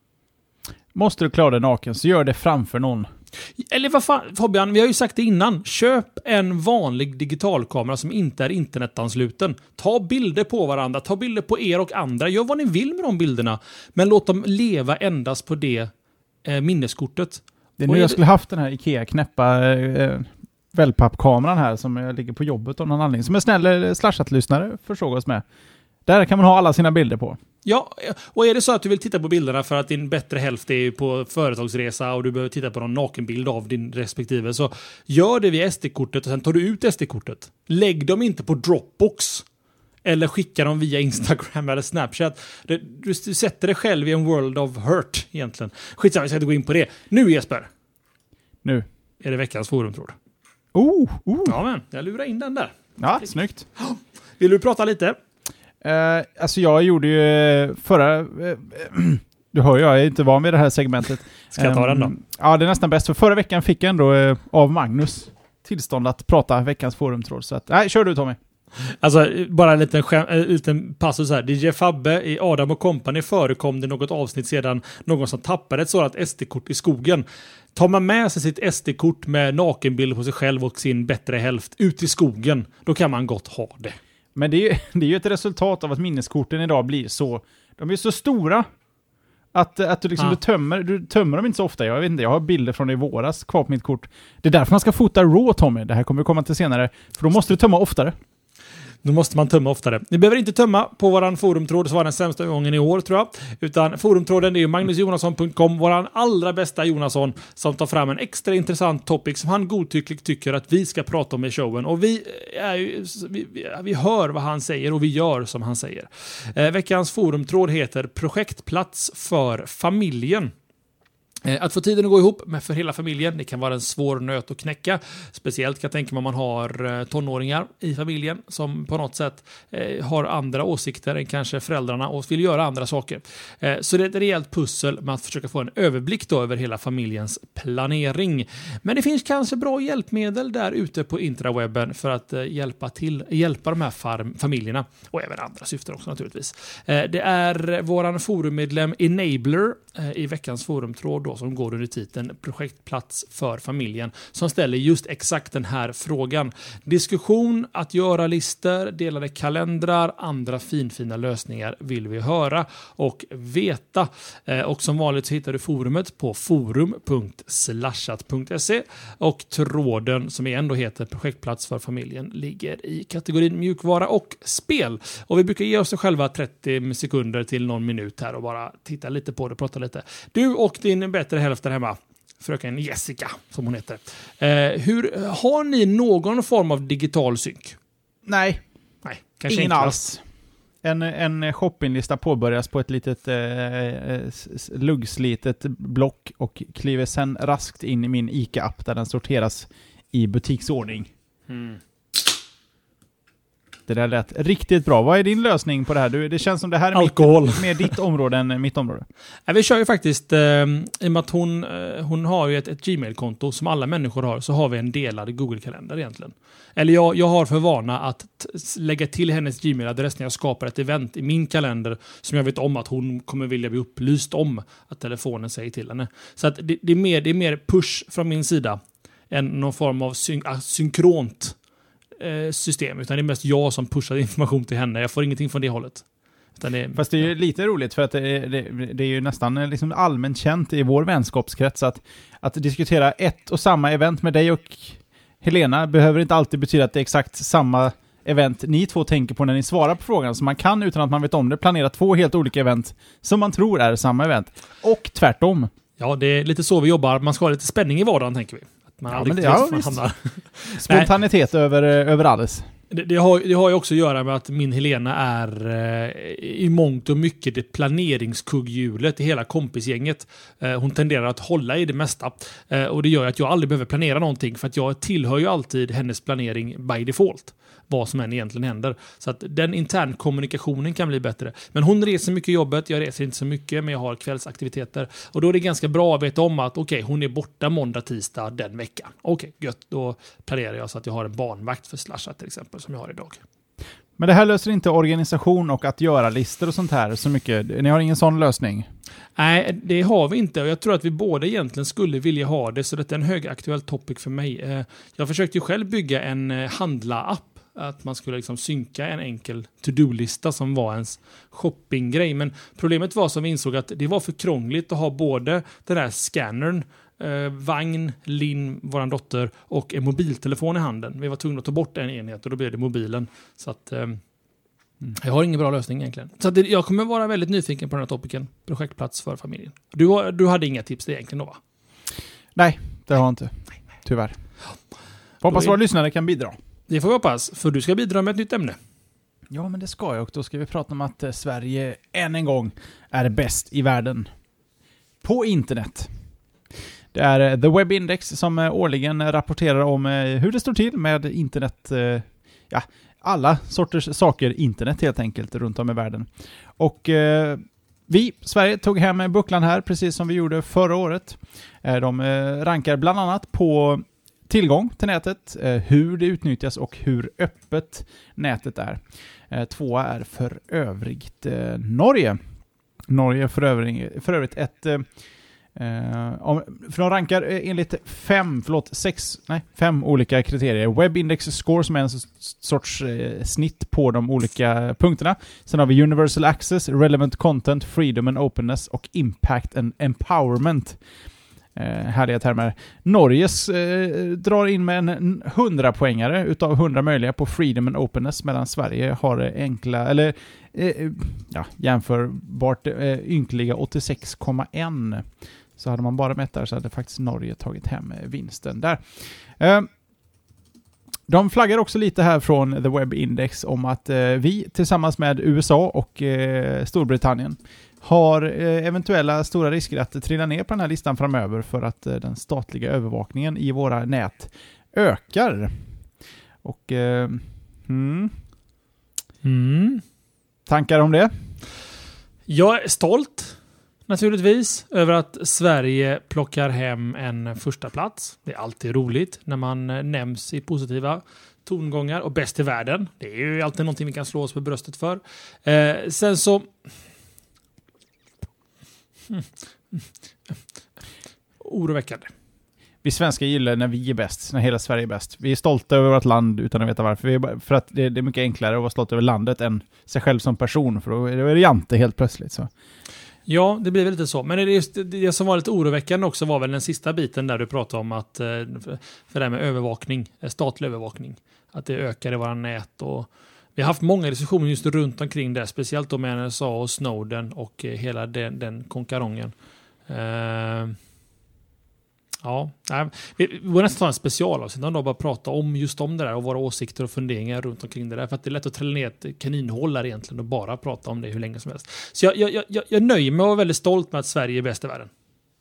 Måste du klara dig naken så gör det framför någon. Eller vad fan, Fabian, vi har ju sagt det innan. Köp en vanlig digitalkamera som inte är internetansluten. Ta bilder på varandra, ta bilder på er och andra. Gör vad ni vill med de bilderna. Men låt dem leva endast på det eh, minneskortet. Det är nu jag skulle haft den här Ikea-knäppa eh, wellpappkameran här som jag ligger på jobbet av någon anledning. Som en snäll slashat-lyssnare försåg oss med. Där kan man ha alla sina bilder på. Ja, och är det så att du vill titta på bilderna för att din bättre hälft är på företagsresa och du behöver titta på någon nakenbild av din respektive, så gör det via S D-kortet och sen tar du ut S D-kortet. Lägg dem inte på Dropbox eller skicka dem via Instagram eller Snapchat. Du, du sätter dig själv i en world of hurt egentligen. Skitsamma, jag ska inte gå in på det. Nu Jesper. Nu. Är det veckans forumtråd. Oh, oh. Ja men, jag lurar in den där. Ja, snyggt. Vill du prata lite? Uh, alltså jag gjorde ju förra... Uh, du hör ju, jag är inte van vid det här segmentet. Ska jag ta um, den då? Ja, det är nästan bäst. För förra veckan fick jag ändå uh, av Magnus tillstånd att prata veckans forumtråd. Så att, nej, kör du Tommy. Alltså, bara en liten, skäm, en liten passus här. D J Fabbe i Adam och Company förekom det något avsnitt sedan någon som tappade ett sådant S D-kort i skogen. Tar man med sig sitt S D-kort med nakenbild på sig själv och sin bättre hälft ut i skogen, då kan man gott ha det. Men det är, ju, det är ju ett resultat av att minneskorten idag blir så... De är så stora att, att du liksom Ja. du tömmer, du tömmer dem inte så ofta. Jag vet inte, jag har bilder från i våras kvar på mitt kort. Det är därför man ska fota RAW, Tommy. Det här kommer vi komma till senare. För då måste du tömma oftare. Då måste man tömma oftare. Ni behöver inte tömma på våran forumtråd, så var den sämsta gången i år tror jag. Utan forumtråden är ju magnus jonasson punkt com, våran allra bästa Jonasson, som tar fram en extra intressant topic som han godtyckligt tycker att vi ska prata om i showen. Och vi, är ju, vi, vi hör vad han säger och vi gör som han säger. Eh, veckans forumtråd heter Projektplats för familjen. Att få tiden att gå ihop med för hela familjen, det kan vara en svår nöt att knäcka. Speciellt kan jag tänka mig om man har tonåringar i familjen som på något sätt eh, har andra åsikter än kanske föräldrarna och vill göra andra saker. Eh, så det är ett rejält pussel med att försöka få en överblick då över hela familjens planering. Men det finns kanske bra hjälpmedel där ute på intrawebben för att eh, hjälpa till, hjälpa de här farm- familjerna och även andra syften också naturligtvis. Eh, det är våran forummedlem Enabler eh, i veckans forumtråd då, som går under titeln Projektplats för familjen, som ställer just exakt den här frågan. Diskussion, att göra listor, delade kalendrar, andra finfina lösningar vill vi höra och veta. Eh, och som vanligt så hittar du forumet på forum punkt slashat punkt se och tråden som ändå heter Projektplats för familjen ligger i kategorin mjukvara och spel. Och vi brukar ge oss själva trettio sekunder till någon minut här och bara titta lite på det och prata lite. Du och din bättre hälften hemma, fröken Jessica som hon heter. Eh, hur, har ni någon form av digital synk? Nej, Nej, kanske ingen enklast. alls. En, en shoppinglista påbörjas på ett litet eh, luggslitet block och kliver sen raskt in i min ICA-app där den sorteras i butiksordning. Mm. Det där lät riktigt bra. Vad är din lösning på det här? Du, det känns som det här är Alkohol. Mitt, mer ditt område än mitt område. Ja, vi kör ju faktiskt, eh, i och med att hon, eh, hon har ju ett, ett Gmail-konto som alla människor har, så har vi en delad Google-kalender egentligen. Eller jag, jag har för vana att t- lägga till hennes Gmail-adress när jag skapar ett event i min kalender som jag vet om att hon kommer vilja bli upplyst om att telefonen säger till henne. Så att det, det, är, mer, det är mer push från min sida än någon form av syn- synkront system, utan det är mest jag som pushar information till henne. Jag får ingenting från det hållet. Utan det, Fast det är ju lite roligt för att det är, det, det är ju nästan liksom allmänt känt i vår vänskapskrets att, att diskutera ett och samma event med dig och Helena behöver inte alltid betyda att det är exakt samma event ni två tänker på när ni svarar på frågan. Så man kan utan att man vet om det planera två helt olika event som man tror är samma event. Och tvärtom. Ja, det är lite så vi jobbar. Man ska ha lite spänning i vardagen, tänker vi. Man ja, aldrig men det, ja, man hamnar. Spontanitet över, över alles. Det, det, har, det har ju också att göra med att min Helena är eh, i mångt och mycket det planeringskugghjulet i hela kompisgänget. Eh, hon tenderar att hålla i det mesta. Eh, och det gör att jag aldrig behöver planera någonting, för att jag tillhör ju alltid hennes planering by default. vad som än egentligen händer. Så att den intern kommunikationen kan bli bättre. Men hon reser mycket jobbet, jag reser inte så mycket, men jag har kvällsaktiviteter. Och då är det ganska bra att veta om att okej, okay, hon är borta måndag, tisdag den veckan. Okej, okay, gött. Då planerar jag så att jag har en barnvakt för Slasha till exempel, som jag har idag. Men det här löser inte organisation och att göra listor och sånt här så mycket. Ni har ingen sån lösning? Nej, det har vi inte. Och jag tror att vi båda egentligen skulle vilja ha det. Så det är en högaktuell topic för mig. Jag försökte ju själv bygga en handla-app. Att man skulle liksom synka en enkel to-do-lista som var ens shoppinggrej. Men problemet var som vi insåg att det var för krångligt att ha både den här scannern, eh, Vagn, Linn, våran dotter, och en mobiltelefon i handen. Vi var tvungna att ta bort en enhet och då blev det mobilen. Så att eh, mm. jag har ingen bra lösning egentligen. Så att det, jag kommer vara väldigt nyfiken på den här topicen. Projektplats för familjen. Du, du hade inga tips egentligen då, va? Nej, det har jag inte. Tyvärr. Hoppas är... våra lyssnare kan bidra. Det får vi hoppas, för du ska bidra med ett nytt ämne. Ja, men det ska jag, och då ska vi prata om att Sverige än en gång är bäst i världen på internet. Det är The Web Index som årligen rapporterar om hur det står till med internet, ja, alla sorters saker internet helt enkelt runt om i världen. Och eh, vi, Sverige, tog hem bucklan här precis som vi gjorde förra året. De rankar bland annat på tillgång till nätet, hur det utnyttjas och hur öppet nätet är. Tvåa är för övrigt Norge. Norge för övrigt, för övrigt ett... Eh, för de rankar enligt fem, förlåt, sex, nej, fem olika kriterier. Web Index Score som är en sorts eh, snitt på de olika punkterna. Sen har vi Universal Access, Relevant Content, Freedom and Openness och Impact and Empowerment. Eh, härliga termer. Norges eh, drar in med en hundra poängare utav hundra möjliga på Freedom and Openness, medan Sverige har enkla, eller eh, ja, jämförbart eh, ynkliga åttiosex komma ett. Så hade man bara mätt där så hade faktiskt Norge tagit hem vinsten där. Eh, de flaggar också lite här från The Web Index om att eh, vi tillsammans med U S A och eh, Storbritannien har eh, eventuella stora risker att trilla ner på den här listan framöver för att eh, den statliga övervakningen i våra nät ökar. Och eh, hmm. Mm. tankar om det? Jag är stolt naturligtvis över att Sverige plockar hem en första plats. Det är alltid roligt när man nämns i positiva tongångar, och bäst i världen. Det är ju alltid någonting vi kan slå oss på bröstet för. Eh, sen så Mm. oroväckande. Vi svenskar gillar när vi är bäst, när hela Sverige är bäst. Vi är stolta över vårt land utan att veta varför. Vi är bara, för att det, det är mycket enklare att vara stolt över landet än sig själv som person, för då är det jante helt plötsligt. Så. Ja, det blir väl lite så. Men det, just, det som var lite oroväckande också var väl den sista biten där du pratade om att för det här med övervakning, statlig övervakning, att det ökar i våra nät, och vi har haft många diskussioner just runt omkring det, speciellt då med N S A och Snowden och hela den, den konkarongen. Uh, ja, vi, vi borde nästan ta en specialavsnitt och bara prata om just om det där och våra åsikter och funderingar runt omkring det där, för att det är lätt att trilla ner ett kaninhål där egentligen och bara prata om det hur länge som helst. Så jag, jag, jag, jag nöjer mig och är väldigt stolt med att Sverige är bäst i världen.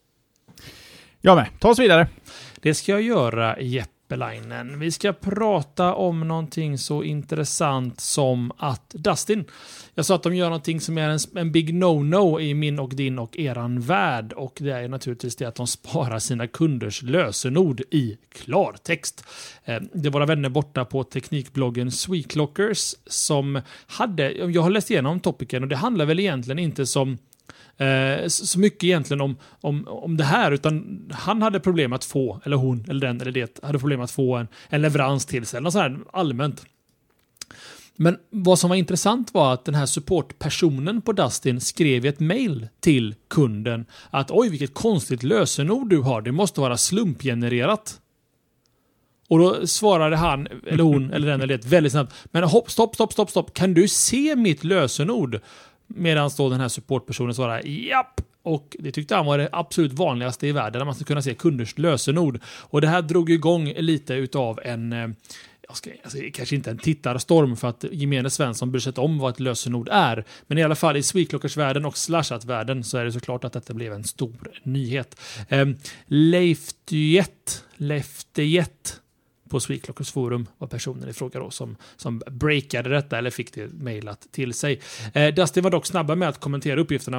Jag med. Ta oss vidare. Det ska jag göra, Jeppe. Vi ska prata om någonting så intressant som att Dustin, jag sa att de gör någonting som är en, en big no-no i min och din och eran värld, och det är naturligtvis det att de sparar sina kunders lösenord i klartext. Eh, det var våra vänner borta på teknikbloggen Sweetlockers som hade, jag har läst igenom topicen, och det handlar väl egentligen inte som Eh, så mycket egentligen om, om, om det här, utan han hade problem att få, eller hon, eller den, eller det hade problem att få en, en leverans till sig, eller något sånt här allmänt. Men vad som var intressant var att den här supportpersonen på Dustin skrev ett mail till kunden att oj, vilket konstigt lösenord du har, det måste vara slumpgenererat. Och då svarade han, eller hon, eller den, eller det väldigt snabbt, men hopp, stopp, stopp, stopp, stopp, kan du se mitt lösenord? Medan då den här supportpersonen svarade japp, och det tyckte han var det absolut vanligaste i världen, där man ska kunna se kunders lösenord. Och det här drog igång lite utav en, jag ska, alltså, kanske inte en tittarstorm, för att gemene Svensson bryr sig om vad ett lösenord är, men i alla fall i Sweetlockers-världen och Slashat-världen så är det såklart att detta blev en stor nyhet. eh, Leif Dyett Leif Dyett på Sweetlockers forum var personen i fråga då som, som breakade detta eller fick det mejlat till sig. Eh, Dustin var dock snabbare med att kommentera uppgifterna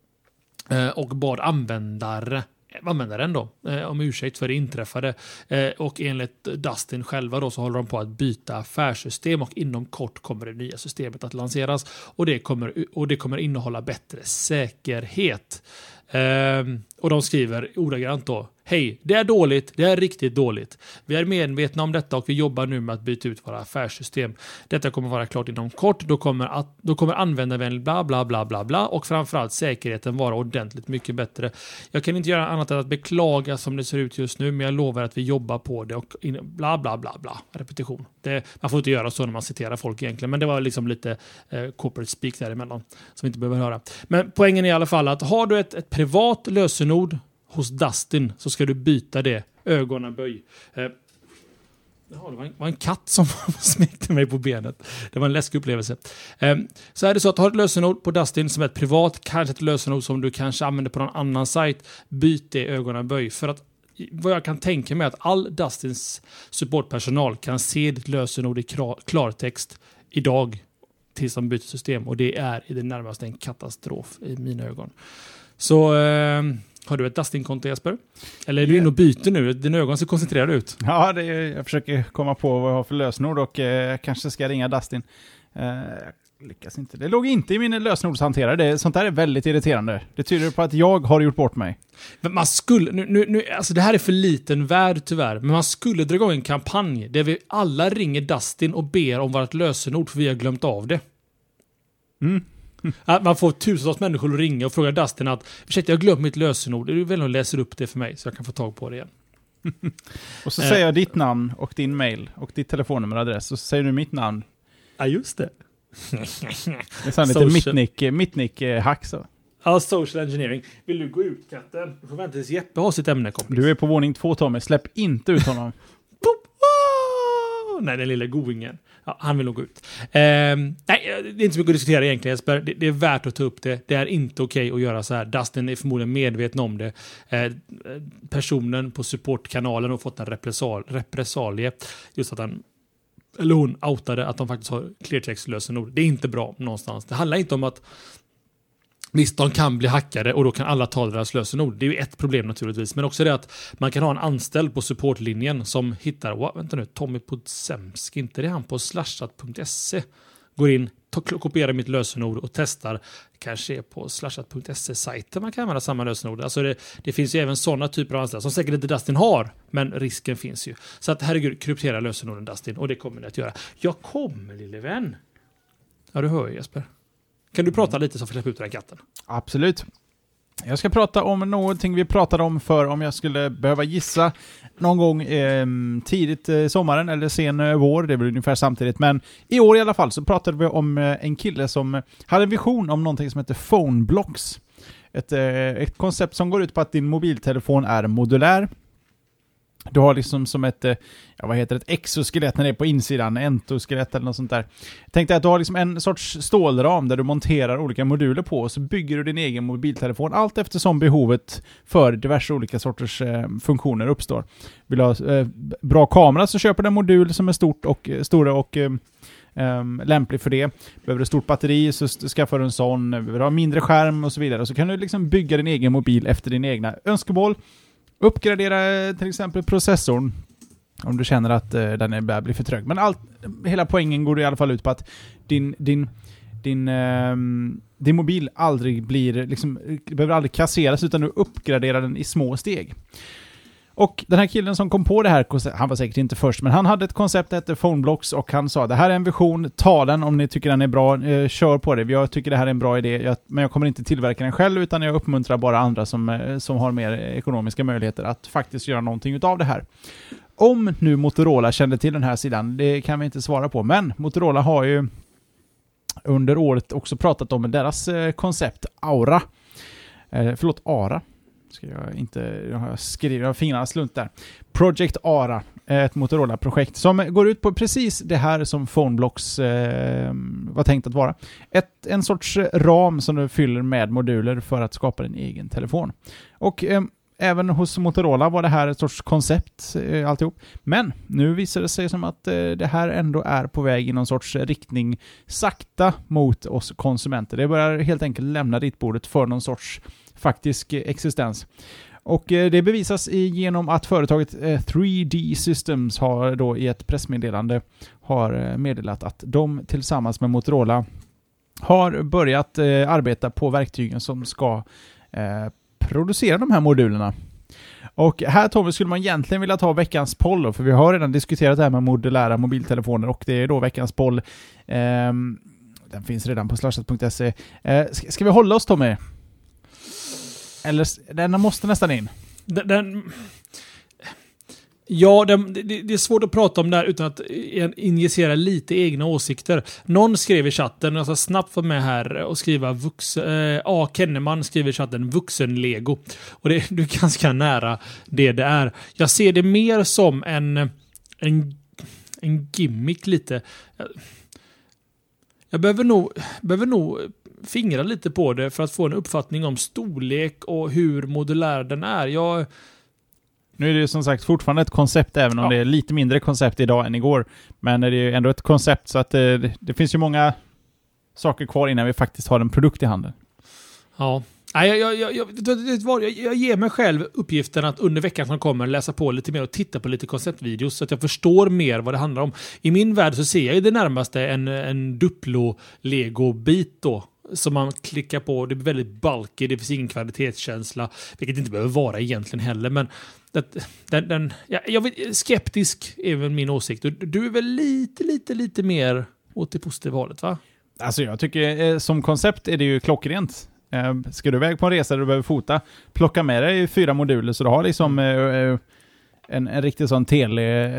eh, och bad användare användaren då, eh, om ursäkt för det inträffade. Eh, och enligt Dustin själva då så håller de på att byta affärssystem och inom kort kommer det nya systemet att lanseras och det kommer, och det kommer innehålla bättre säkerhet. Eh, och de skriver ordagrant då: hej, det är dåligt, det är riktigt dåligt. Vi är medvetna om detta och vi jobbar nu med att byta ut våra affärssystem. Detta kommer vara klart inom kort, då kommer, att, då kommer användarvänlig bla bla bla bla bla och framförallt säkerheten vara ordentligt mycket bättre. Jag kan inte göra annat än att beklaga som det ser ut just nu, men jag lovar att vi jobbar på det och in, bla bla bla bla. Repetition. Det, man får inte göra så när man citerar folk egentligen, men det var liksom lite eh, corporate speak däremellan som vi inte behöver höra. Men poängen är i alla fall att har du ett, ett privat lösenord hos Dustin så ska du byta det ögonaböj. Eh, ja, det var en, var en katt som smekte mig på benet. Det var en läskig upplevelse. Eh, så är det så att har ett lösenord på Dustin som är ett privat, kanske ett lösenord som du kanske använder på någon annan sajt, byt det ögonaböj. För att vad jag kan tänka mig att all Dustins supportpersonal kan se ditt lösenord i klartext idag tills de byter system. Och det är i det närmaste en katastrof i mina ögon. Så eh, har du ett Dustin-konto, Jesper? Eller är du inne och byter nu? Dina ögon ser koncentrerade ut. Ja, det är, jag försöker komma på vad jag har för lösenord och eh, kanske ska ringa Dustin. Eh, lyckas inte. Det låg inte i min lösenordshanterare. Det, sånt där är väldigt irriterande. Det tyder på att jag har gjort bort mig. Men man skulle, nu, nu, nu, alltså det här är för liten värld tyvärr, men man skulle dra igång en kampanj där vi alla ringer Dustin och ber om vårt lösenord för vi har glömt av det. Mm. Att man får tusentals människor att ringa och fråga Dustin att ursäkta, jag har glömt mitt lösenord. Är du väl och läser upp det för mig så jag kan få tag på det igen? Och så säger jag ditt namn och din mail och ditt telefonnummer och adress och så säger du mitt namn. Ja, just det. Det är så lite mittnick, mittnick-hack så. Ja, social engineering. Vill du gå ut, katten? Du får vänta tills Jeppe har sitt ämne, kompis. Du är på våning två, Tommy. Släpp inte ut honom. Nej, den lilla goingen. Ja, han vill nog gå ut. Eh, nej, det är inte så mycket att diskutera egentligen, Jesper. Det, det är värt att ta upp det. Det är inte okej okay att göra så här. Dustin är förmodligen medveten om det. Eh, personen på supportkanalen har fått en repressal, repressalie. Just att han, eller hon outade att de faktiskt har cleartext-lösenord. Det är inte bra någonstans. Det handlar inte om att visst, de kan bli hackade och då kan alla ta deras lösenord. Det är ju ett problem naturligtvis. Men också det att man kan ha en anställd på supportlinjen som hittar, wow, vänta nu, Tommy Podsemski, inte det han på slashat punkt se. Går in, to- kopierar mitt lösenord och testar. Kanske är på slashat punkt se-sajten man kan använda samma lösenord. Alltså det, det finns ju även sådana typer av anställda som säkert inte Dustin har, men risken finns ju. Så att herregud, kryptera lösenorden Dustin och det kommer ni att göra. Jag kommer, lille vän. Ja, du hör ju, Jesper. Kan du prata lite så får jag släppa ut den här katten? Absolut. Jag ska prata om någonting vi pratade om för om jag skulle behöva gissa någon gång eh, tidigt eh, sommaren eller sen eh, vår, det är väl ungefär samtidigt. Men i år i alla fall så pratade vi om eh, en kille som hade en vision om någonting som heter PhoneBlocks. Ett, eh, ett koncept som går ut på att din mobiltelefon är modulär. Du har liksom som ett, ja, vad heter det, ett exoskelett när det är på insidan, entoskelett eller något sånt där. Tänk dig att du har liksom en sorts stålram där du monterar olika moduler på och så bygger du din egen mobiltelefon allt eftersom behovet för diverse olika sorters eh, funktioner uppstår. Vill du ha eh, bra kamera så köper du en modul som är stort och, stora och eh, Um, lämplig för det. Behöver du stort batteri så skaffar du en sån. Behöver du ha mindre skärm och så vidare. Så kan du liksom bygga din egen mobil efter din egna önskemål. Uppgradera till exempel processorn om du känner att uh, den är börjar bli för trög. Men allt, hela poängen går i alla fall ut på att din, din, din, um, din mobil aldrig blir liksom, behöver aldrig kasseras utan du uppgraderar den i små steg. Och den här killen som kom på det här, han var säkert inte först, men han hade ett koncept som heter PhoneBlocks och han sa, det här är en vision, ta den om ni tycker den är bra, eh, kör på det. Jag tycker det här är en bra idé, jag, men jag kommer inte tillverka den själv utan jag uppmuntrar bara andra som, eh, som har mer ekonomiska möjligheter att faktiskt göra någonting utav det här. Om nu Motorola kände till den här sidan, det kan vi inte svara på, men Motorola har ju under året också pratat om deras eh, koncept Aura. Eh, förlåt, Ara. Ska jag inte, jag har skrivit, jag har fingrarna slunt där. Project Ara, ett Motorola-projekt som går ut på precis det här som PhoneBlocks eh, var tänkt att vara. Ett, en sorts ram som du fyller med moduler för att skapa din egen telefon. Och eh, även hos Motorola var det här ett sorts koncept eh, alltihop. Men nu visar det sig som att eh, det här ändå är på väg i någon sorts riktning sakta mot oss konsumenter. Det börjar helt enkelt lämna ritbordet för någon sorts faktisk eh, existens. Och eh, det bevisas genom att företaget eh, tre D Systems har då i ett pressmeddelande har eh, meddelat att de tillsammans med Motorola har börjat eh, arbeta på verktygen som ska eh, producera de här modulerna. Och här, Tommy, skulle man egentligen vilja ta veckans poll då, för vi har redan diskuterat det här med modulära mobiltelefoner och det är då veckans poll. Eh, den finns redan på slashat punkt se. Eh, ska, ska vi hålla oss, Tommy? Eller den måste nästan in. Den, den, ja, den, det, det är svårt att prata om det här utan att injicera lite egna åsikter. Någon skrev i chatten, jag ska snabbt vara med här och skriva vuxen, äh, A. Kenneman skriver i chatten vuxen-lego. Och det, det är ganska nära det det är. Jag ser det mer som en, en, en gimmick lite. Jag, jag behöver nog, behöver nog fingra lite på det för att få en uppfattning om storlek och hur modulär den är. Jag... Nu är det som sagt fortfarande ett koncept, även om ja. det är lite mindre koncept idag än igår. Men det är ändå ett koncept, så att det, det finns ju många saker kvar innan vi faktiskt har en produkt i handen. Ja. Nej, jag, jag, jag, jag, jag ger mig själv uppgiften att under veckan som kommer läsa på lite mer och titta på lite konceptvideos så att jag förstår mer vad det handlar om. I min värld så ser jag i det närmaste en, en Duplo-Lego-bit då som man klickar på. Det blir väldigt bulky, det finns ingen kvalitetskänsla, vilket inte behöver vara egentligen heller, men det, den, den, ja, jag vet, skeptisk är väl min åsikt. Du, du är väl lite, lite, lite mer åt det positiva hållet, va? Alltså jag tycker eh, som koncept är det ju klockrent. Eh, ska du iväg på en resa där du behöver fota, plocka med dig fyra moduler så du har liksom eh, en, en riktig sån tele,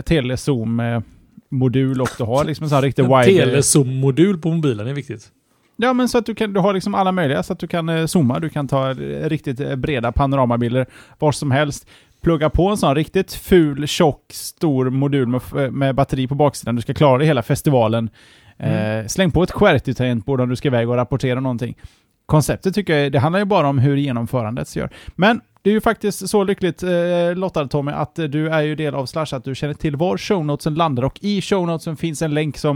telezoom-modul och du har liksom en sån riktig wide... Telezoom-modul på mobilen är viktigt. Ja, men så att du kan, du har liksom alla möjliga, så att du kan eh, zooma, du kan ta eh, riktigt breda panoramabilder var som helst. Plugga på en sån riktigt ful, tjock, stor modul med, med batteri på baksidan. Du ska klara det hela festivalen. Mm. Eh, släng på ett QWERTY-tangentbord om du ska iväg och rapportera någonting. Konceptet tycker jag, det handlar ju bara om hur genomförandet gör. Men det är ju faktiskt så lyckligt, eh, Lotta Tommy, att eh, du är ju del av Slash, att du känner till var shownotesen landar, och i shownotesen finns en länk som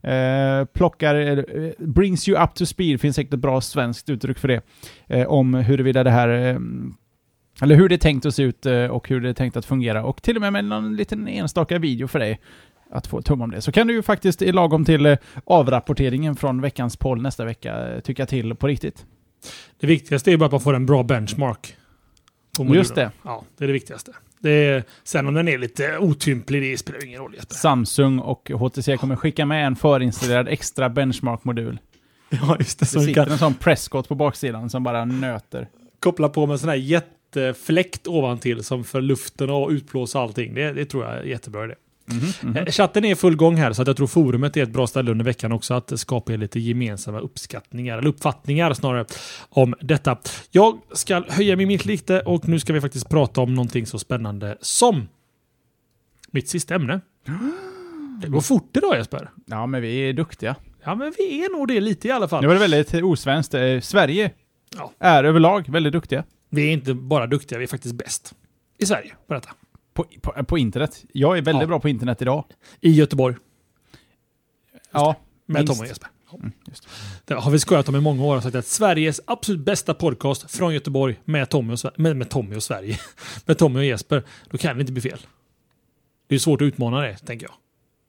eh, plockar, eh, brings you up to speed, finns säkert ett bra svenskt uttryck för det, eh, om huruvida det här, eh, eller hur det är tänkt att se ut eh, och hur det är tänkt att fungera, och till och med med någon liten enstaka video för dig att få tum om det. Så kan du ju faktiskt i lagom till eh, avrapporteringen från veckans poll nästa vecka eh, tycka till på riktigt. Det viktigaste är bara att man får en bra benchmark. Just det. Ja, det är det viktigaste. Det är, sen om den är lite otymplig, det spelar ingen roll. Jesper. Samsung och H T C kommer skicka med en förinstallerad extra benchmark-modul. Ja, just det. Det sitter kan... en sån Prescott på baksidan som bara nöter. Koppla på med en sån här jättefläkt ovantill som för luften och utblåsa allting. Det, det tror jag är jättebra det. Mm-hmm, mm-hmm. Chatten är i full gång här, så att jag tror forumet är ett bra ställe under veckan också att skapa lite gemensamma uppskattningar eller uppfattningar snarare om detta. Jag ska höja min mitt lite och nu ska vi faktiskt prata om någonting så spännande som mitt sista ämne. Det går fort idag, Jesper. Ja, men vi är duktiga. Ja, men vi är nog det lite i alla fall. Det var väldigt osvenskt. Sverige ja. är överlag väldigt duktiga. Vi är inte bara duktiga, vi är faktiskt bäst i Sverige på detta. På, på, på internet. Jag är väldigt ja. bra på internet idag. I Göteborg. Just ja. Det. Med Tom och Jesper. Mm, just det. Det har vi skojat om i många år och sagt att Sveriges absolut bästa podcast från Göteborg med Tommy och, med, med Tommy och Sverige. med Tommy och Jesper. Då kan det inte bli fel. Det är svårt att utmana det, tänker jag.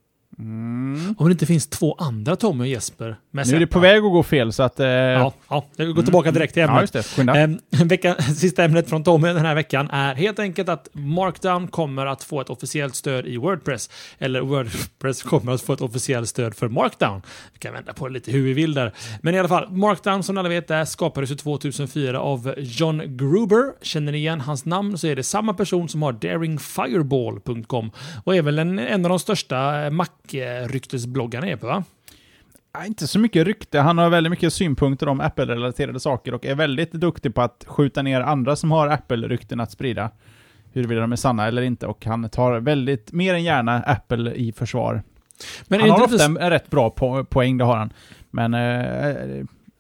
Mm. Om det inte finns två andra Tommy och Jesper med nu är det på väg att gå fel så att eh... ja, ja, jag går tillbaka direkt till ämnet. Ja, just det. Eh, vecka, sista ämnet från Tommy den här veckan är helt enkelt att Markdown kommer att få ett officiellt stöd i WordPress, eller WordPress kommer att få ett officiellt stöd för Markdown. Vi kan vända på det lite hur vi vill där. Men i alla fall, Markdown som alla vet är skapades två tusen fyra av John Gruber. Känner ni igen hans namn så är det samma person som har daring fireball punkt com och är väl en, en av de största Mac ryktesbloggarna är på, va? Ja, inte så mycket rykte. Han har väldigt mycket synpunkter om Apple-relaterade saker och är väldigt duktig på att skjuta ner andra som har Apple-rykten att sprida. Huruvida de är sanna eller inte. Och han tar väldigt mer än gärna Apple i försvar. Men han har ofta en rätt bra po- poäng, det har han. Men eh,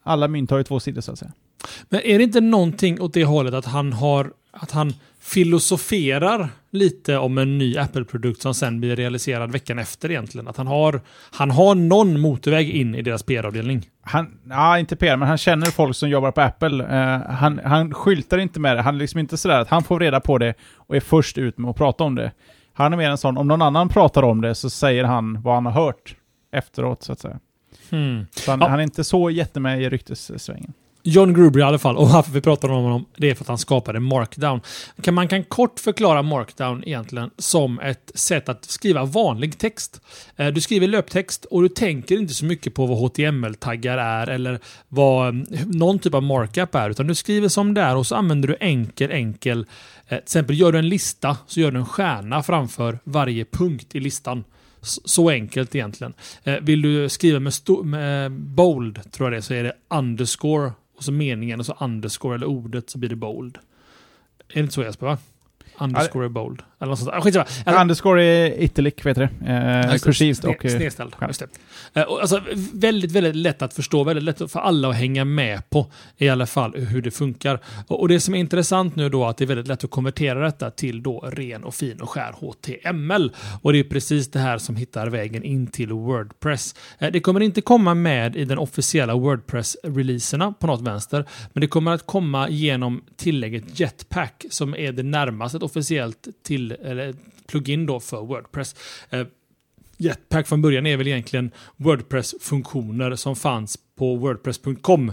alla mynt har ju två sidor så att säga. Men är det inte någonting åt det hållet att han har att han filosoferar lite om en ny Apple-produkt som sen blir realiserad veckan efter egentligen? Att han har, han har någon motorväg in i deras P R-avdelning? Han, ja, inte P R, men han känner folk som jobbar på Apple. Uh, han, han skyltar inte med det. Han är liksom inte sådär att han får reda på det och är först ut med att prata om det. Han är mer en sån, om någon annan pratar om det så säger han vad han har hört efteråt så att säga. Hmm. Så han, ja. han är inte så jättemed i ryktessvängen. John Gruber i alla fall, och varför vi pratar om honom, det är för att han skapade Markdown. Kan man kan kort förklara Markdown egentligen som ett sätt att skriva vanlig text. Du skriver löptext och du tänker inte så mycket på vad H T M L-taggar är eller vad någon typ av markup är, utan du skriver som det är och så använder du enkel, enkel. Till exempel gör du en lista så gör du en stjärna framför varje punkt i listan. Så enkelt egentligen. Vill du skriva med, sto- med bold, tror jag det är, så är det underscore och så meningen och så underscore eller ordet så blir det bold. Är det inte så, Jesper, va? Underscore är bold. Eller något sånt. Ah, skitsamma. Eller, underscore är italic, vet du det? Eh, kursivt sne, och... Snedställd. Just det. Eh, alltså, väldigt, väldigt lätt att förstå. Väldigt lätt för alla att hänga med på i alla fall hur det funkar. Och, och det som är intressant nu då är att det är väldigt lätt att konvertera detta till då ren och fin och skär H T M L. Och det är precis det här som hittar vägen in till WordPress. Eh, det kommer inte komma med i den officiella WordPress-releaserna på något vänster. Men det kommer att komma genom tillägget Jetpack som är det närmaste ett officiellt till eller plugin då för WordPress. Eh, Jetpack från början är väl egentligen WordPress-funktioner som fanns på wordpress punkt com.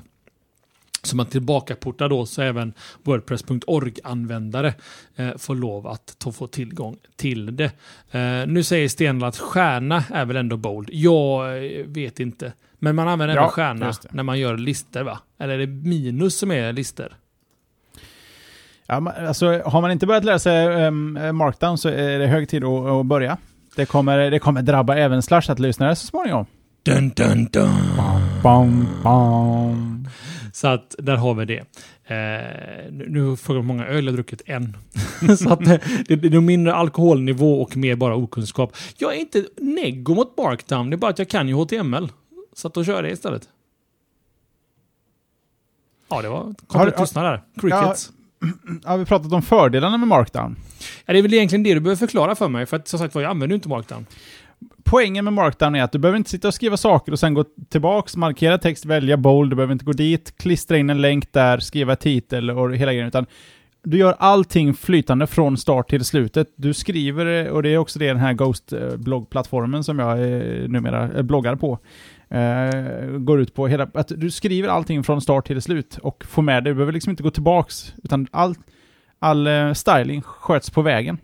Så man tillbakaportar då så även wordpress punkt org-användare eh, får lov att ta, få tillgång till det. Eh, nu säger Stenla att stjärna är väl ändå bold. Jag vet inte. Men man använder ändå ja, stjärna när man gör listor, va? Eller är det minus som är listor? Ja, alltså, har man inte börjat lära sig um, Markdown så är det hög tid att, att börja. Det kommer, det kommer drabba även Slashat-lyssnare så småningom. Dun, dun, dun. Bam, bam, bam. Så att där har vi det. Eh, nu frågar jag hur många öl jag har druckit en. Så att det, det är mindre alkoholnivå och mer bara okunskap. Jag är inte neggo mot Markdown. Det är bara att jag kan ju H T M L. Så att då kör jag det istället. Ja, det var komplett tystnad där. Crickets. Ja. Har vi pratat om fördelarna med Markdown? Ja, det är väl egentligen det du behöver förklara för mig. För att som sagt, jag använder inte Markdown. Poängen med Markdown är att du behöver inte sitta och skriva saker och sen gå tillbaks, markera text, välja bold. Du behöver inte gå dit, klistra in en länk där, skriva titel och hela grejen. Utan du gör allting flytande från start till slutet. Du skriver, och det är också det den här Ghost-bloggplattformen som jag eh, numera bloggar på. Uh, går ut på hela, att du skriver allting från start till slut och får med det. Du behöver liksom inte gå tillbaks utan all, all uh, styling sköts på vägen.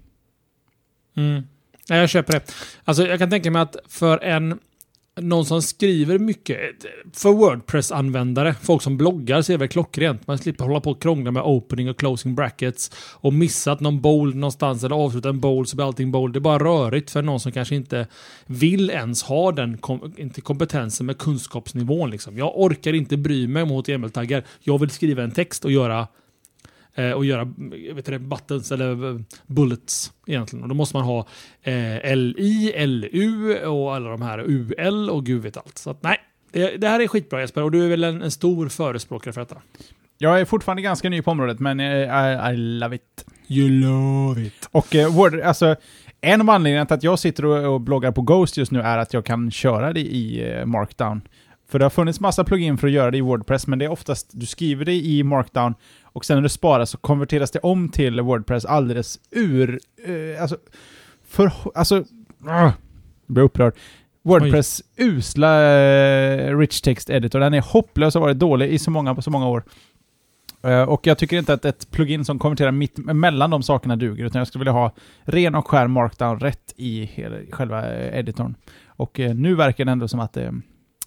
Mm. Ja, jag köper det. Alltså jag kan tänka mig att för en någon som skriver mycket för WordPress-användare, folk som bloggar, så är det väl klockrent. Man slipper hålla på och krångla med opening och closing brackets och missat någon bold någonstans eller avslutat en bold så blir allting bold. Det är bara rörigt för någon som kanske inte vill ens ha den kom- inte kompetensen med kunskapsnivån. Liksom. Jag orkar inte bry mig om H T M L-taggar. Jag vill skriva en text och göra och göra vet du, buttons eller bullets egentligen. Och då måste man ha eh, L I, L U och alla de här U L och gud vet allt. Så att, nej, det, det här är skitbra Jesper och du är väl en, en stor förespråkare för detta. Jag är fortfarande ganska ny på området men I, I love it. You love it. Och uh, Word, alltså en av anledningarna till att jag sitter och, och bloggar på Ghost just nu är att jag kan köra det i uh, Markdown. För det har funnits massa plugin för att göra det i WordPress, men det är oftast, du skriver det i Markdown och sen när du sparar så konverteras det om till WordPress alldeles ur, eh, alltså, för, alltså, uh, jag blir upprörd. WordPress Oj. usla uh, rich text editor, den är hopplös och har varit dålig i så många, på så många år. Uh, och jag tycker inte att ett plugin som konverterar mitt mellan de sakerna duger, utan jag skulle vilja ha ren och skär Markdown rätt i hela, själva editorn. Och uh, nu verkar det ändå som att det uh,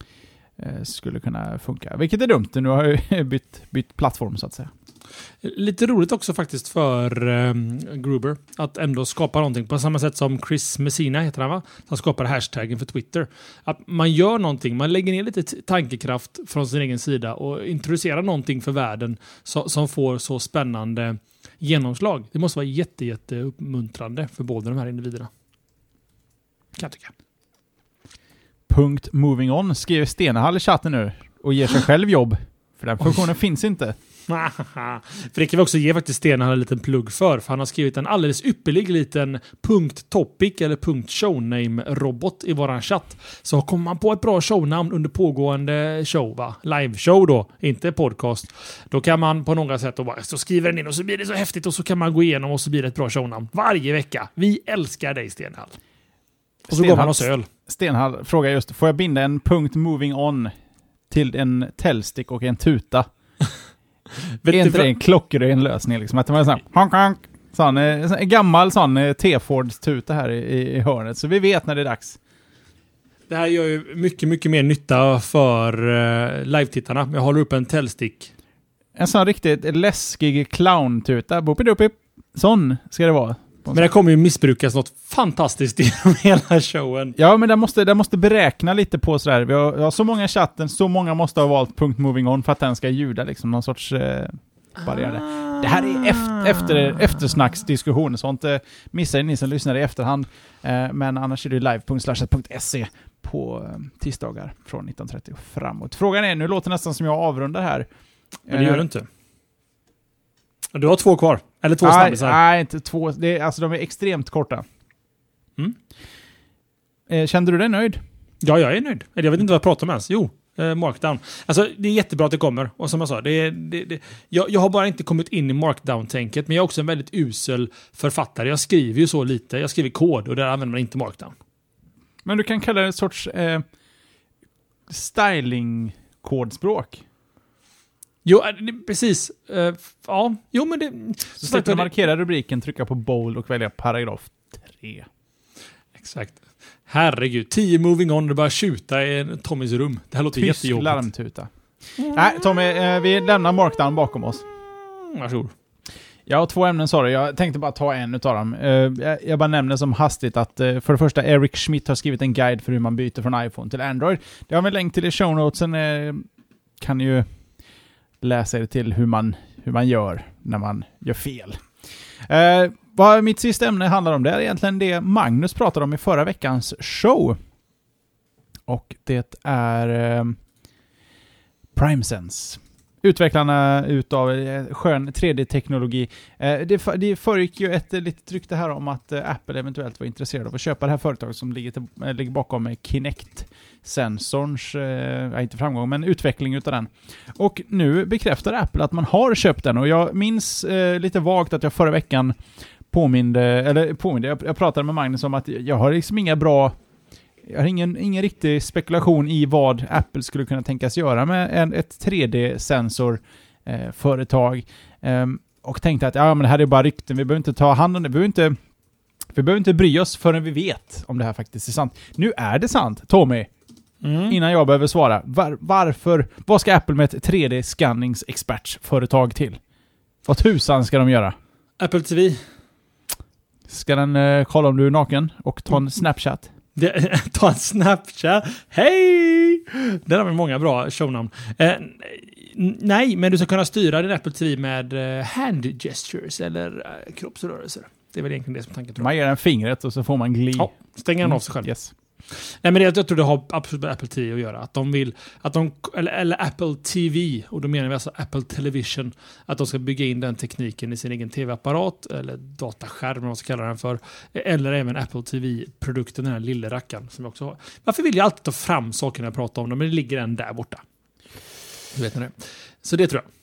skulle kunna funka. Vilket är dumt. Nu har jag bytt, bytt plattform så att säga. Lite roligt också faktiskt för um, Gruber att ändå skapa någonting på samma sätt som Chris Messina heter han va? Han skapar hashtaggen för Twitter. Att man gör någonting, man lägger ner lite t- tankekraft från sin egen sida och introducerar någonting för världen so- som får så spännande genomslag. Det måste vara jätte, jätte uppmuntrande för båda de här individerna. Kan jag tycka. Punkt moving on skriver Stenehall i chatten nu och ger sig själv jobb. För den funktionen finns inte. För det kan vi också ge faktiskt Stenhall en liten plugg för. För han har skrivit en alldeles ypperlig liten .topic eller .showname-robot i våran chatt. Så kommer man på ett bra shownamn under pågående show, va? Live-show då, inte podcast. Då kan man på något sätt då bara, så skriver den in och så blir det så häftigt och så kan man gå igenom och så blir det ett bra shownamn. Varje vecka. Vi älskar dig, Stenhall. Och så Stenhall, går man oss öl. Stenhall frågar just, får jag binda en punkt moving on till en täljstick och en tuta? Är inte det en klockren lösning liksom? Att man är sån här, honk, honk, sån, en gammal sån T-Ford-tuta här i, i hörnet. Så vi vet när det är dags. Det här gör ju mycket, mycket mer nytta för uh, live-tittarna. Jag håller upp en täljstick. En sån riktigt läskig clown-tuta. Boopidopip. Sån ska det vara. Men det kommer ju missbrukas något fantastiskt genom hela showen. Ja, men det måste, det måste beräkna lite på sådär. Vi har, vi har så många i chatten, så många måste ha valt punkt moving on för att den ska ljuda liksom någon sorts eh, barriär. Ah. Det här är efter, efter, eftersnacksdiskussion, sånt eh, missar ni som lyssnar i efterhand. Eh, men annars är det live punkt slashat punkt se på eh, tisdagar från nitton trettio framåt. Frågan är, nu låter det nästan som jag avrundar här. Men det gör du inte. Du har två kvar. Eller två nej, snabbisar. Nej, inte två. Det är, alltså de är extremt korta. Mm. Eh, kände du dig nöjd? Ja, jag är nöjd. Jag vet inte vad jag pratar om ens. Jo, eh, Markdown. Alltså, det är jättebra att det kommer. Och som jag sa, det är, det, det, jag, jag har bara inte kommit in i Markdown-tänket. Men jag är också en väldigt usel författare. Jag skriver ju så lite. Jag skriver kod och där använder man inte Markdown. Men du kan kalla det en sorts eh, styling-kodspråk. Jo, precis. Uh, ja, jo men det... Så slipper du markera rubriken, trycka på bold och välja paragraf tre. Exakt. Herregud, tio moving on och bara skjuta i Tommys rum. Det här låter Tysk jättejobbigt. larmtuta. Mm. Nej, Tommy, eh, vi lämnar Markdown bakom oss. Mm, varsågod. Jag har två ämnen, sorry. Jag tänkte bara ta en utav dem. Uh, jag, jag bara nämner som hastigt att uh, för det första, Eric Schmidt har skrivit en guide för hur man byter från iPhone till Android. Det har vi länk till i show notesen. Uh, kan ju läsa er till hur man, hur man gör när man gör fel. Uh, vad mitt sista ämne handlar om, det är egentligen det Magnus pratade om i förra veckans show. Och det är uh, PrimeSense. Utvecklarna utav eh, skön tre D-teknologi. Eh, det, det föregick ju ett eh, litet rykte här om att eh, Apple eventuellt var intresserad av att köpa det här företaget som ligger, till, eh, ligger bakom eh, Kinect-sensorns, eh, inte framgång, men utveckling utav den. Och nu bekräftar Apple att man har köpt den. Och jag minns eh, lite vagt att jag förra veckan påminde, eller påminde, jag, jag pratade med Magnus om att jag har liksom inga bra... Jag har ingen, ingen riktig spekulation i vad Apple skulle kunna tänkas göra med en, ett tre D-sensorföretag. Eh, um, och tänkte att ja, men det här är bara rykten. Vi behöver inte ta hand om det. Vi behöver inte, vi behöver inte bry oss förrän vi vet om det här faktiskt är sant. Nu är det sant, Tommy. Mm. Innan jag behöver svara. Var, varför? Vad ska Apple med ett tre D-skanningsexpertföretag till? Vad tusan ska de göra? Apple T V. Ska den uh, kolla om du är naken och ta en Snapchat? Det, ta en Snapchat. Hej! Där har vi många bra shownamn. Eh, nej, men du ska kunna styra din Apple T V med eh, hand gestures eller eh, kroppsrörelser. Det är väl egentligen det som tanken tror. Man ger den fingret och så får man gli. Ja, stänger den av sig själv. Yes. Nej, men det, jag tror det har absolut med Apple T V att göra. Att de vill, att de, eller, eller Apple T V, och då menar vi alltså Apple Television, att de ska bygga in den tekniken i sin egen tv-apparat, eller dataskärm, vad man ska kalla den för, eller även Apple T V-produkten, den här lilla rackaren som jag också har. Varför vill jag alltid ta fram saker när jag pratar om dem, men det ligger en där borta. Du vet ni det. Så det tror jag.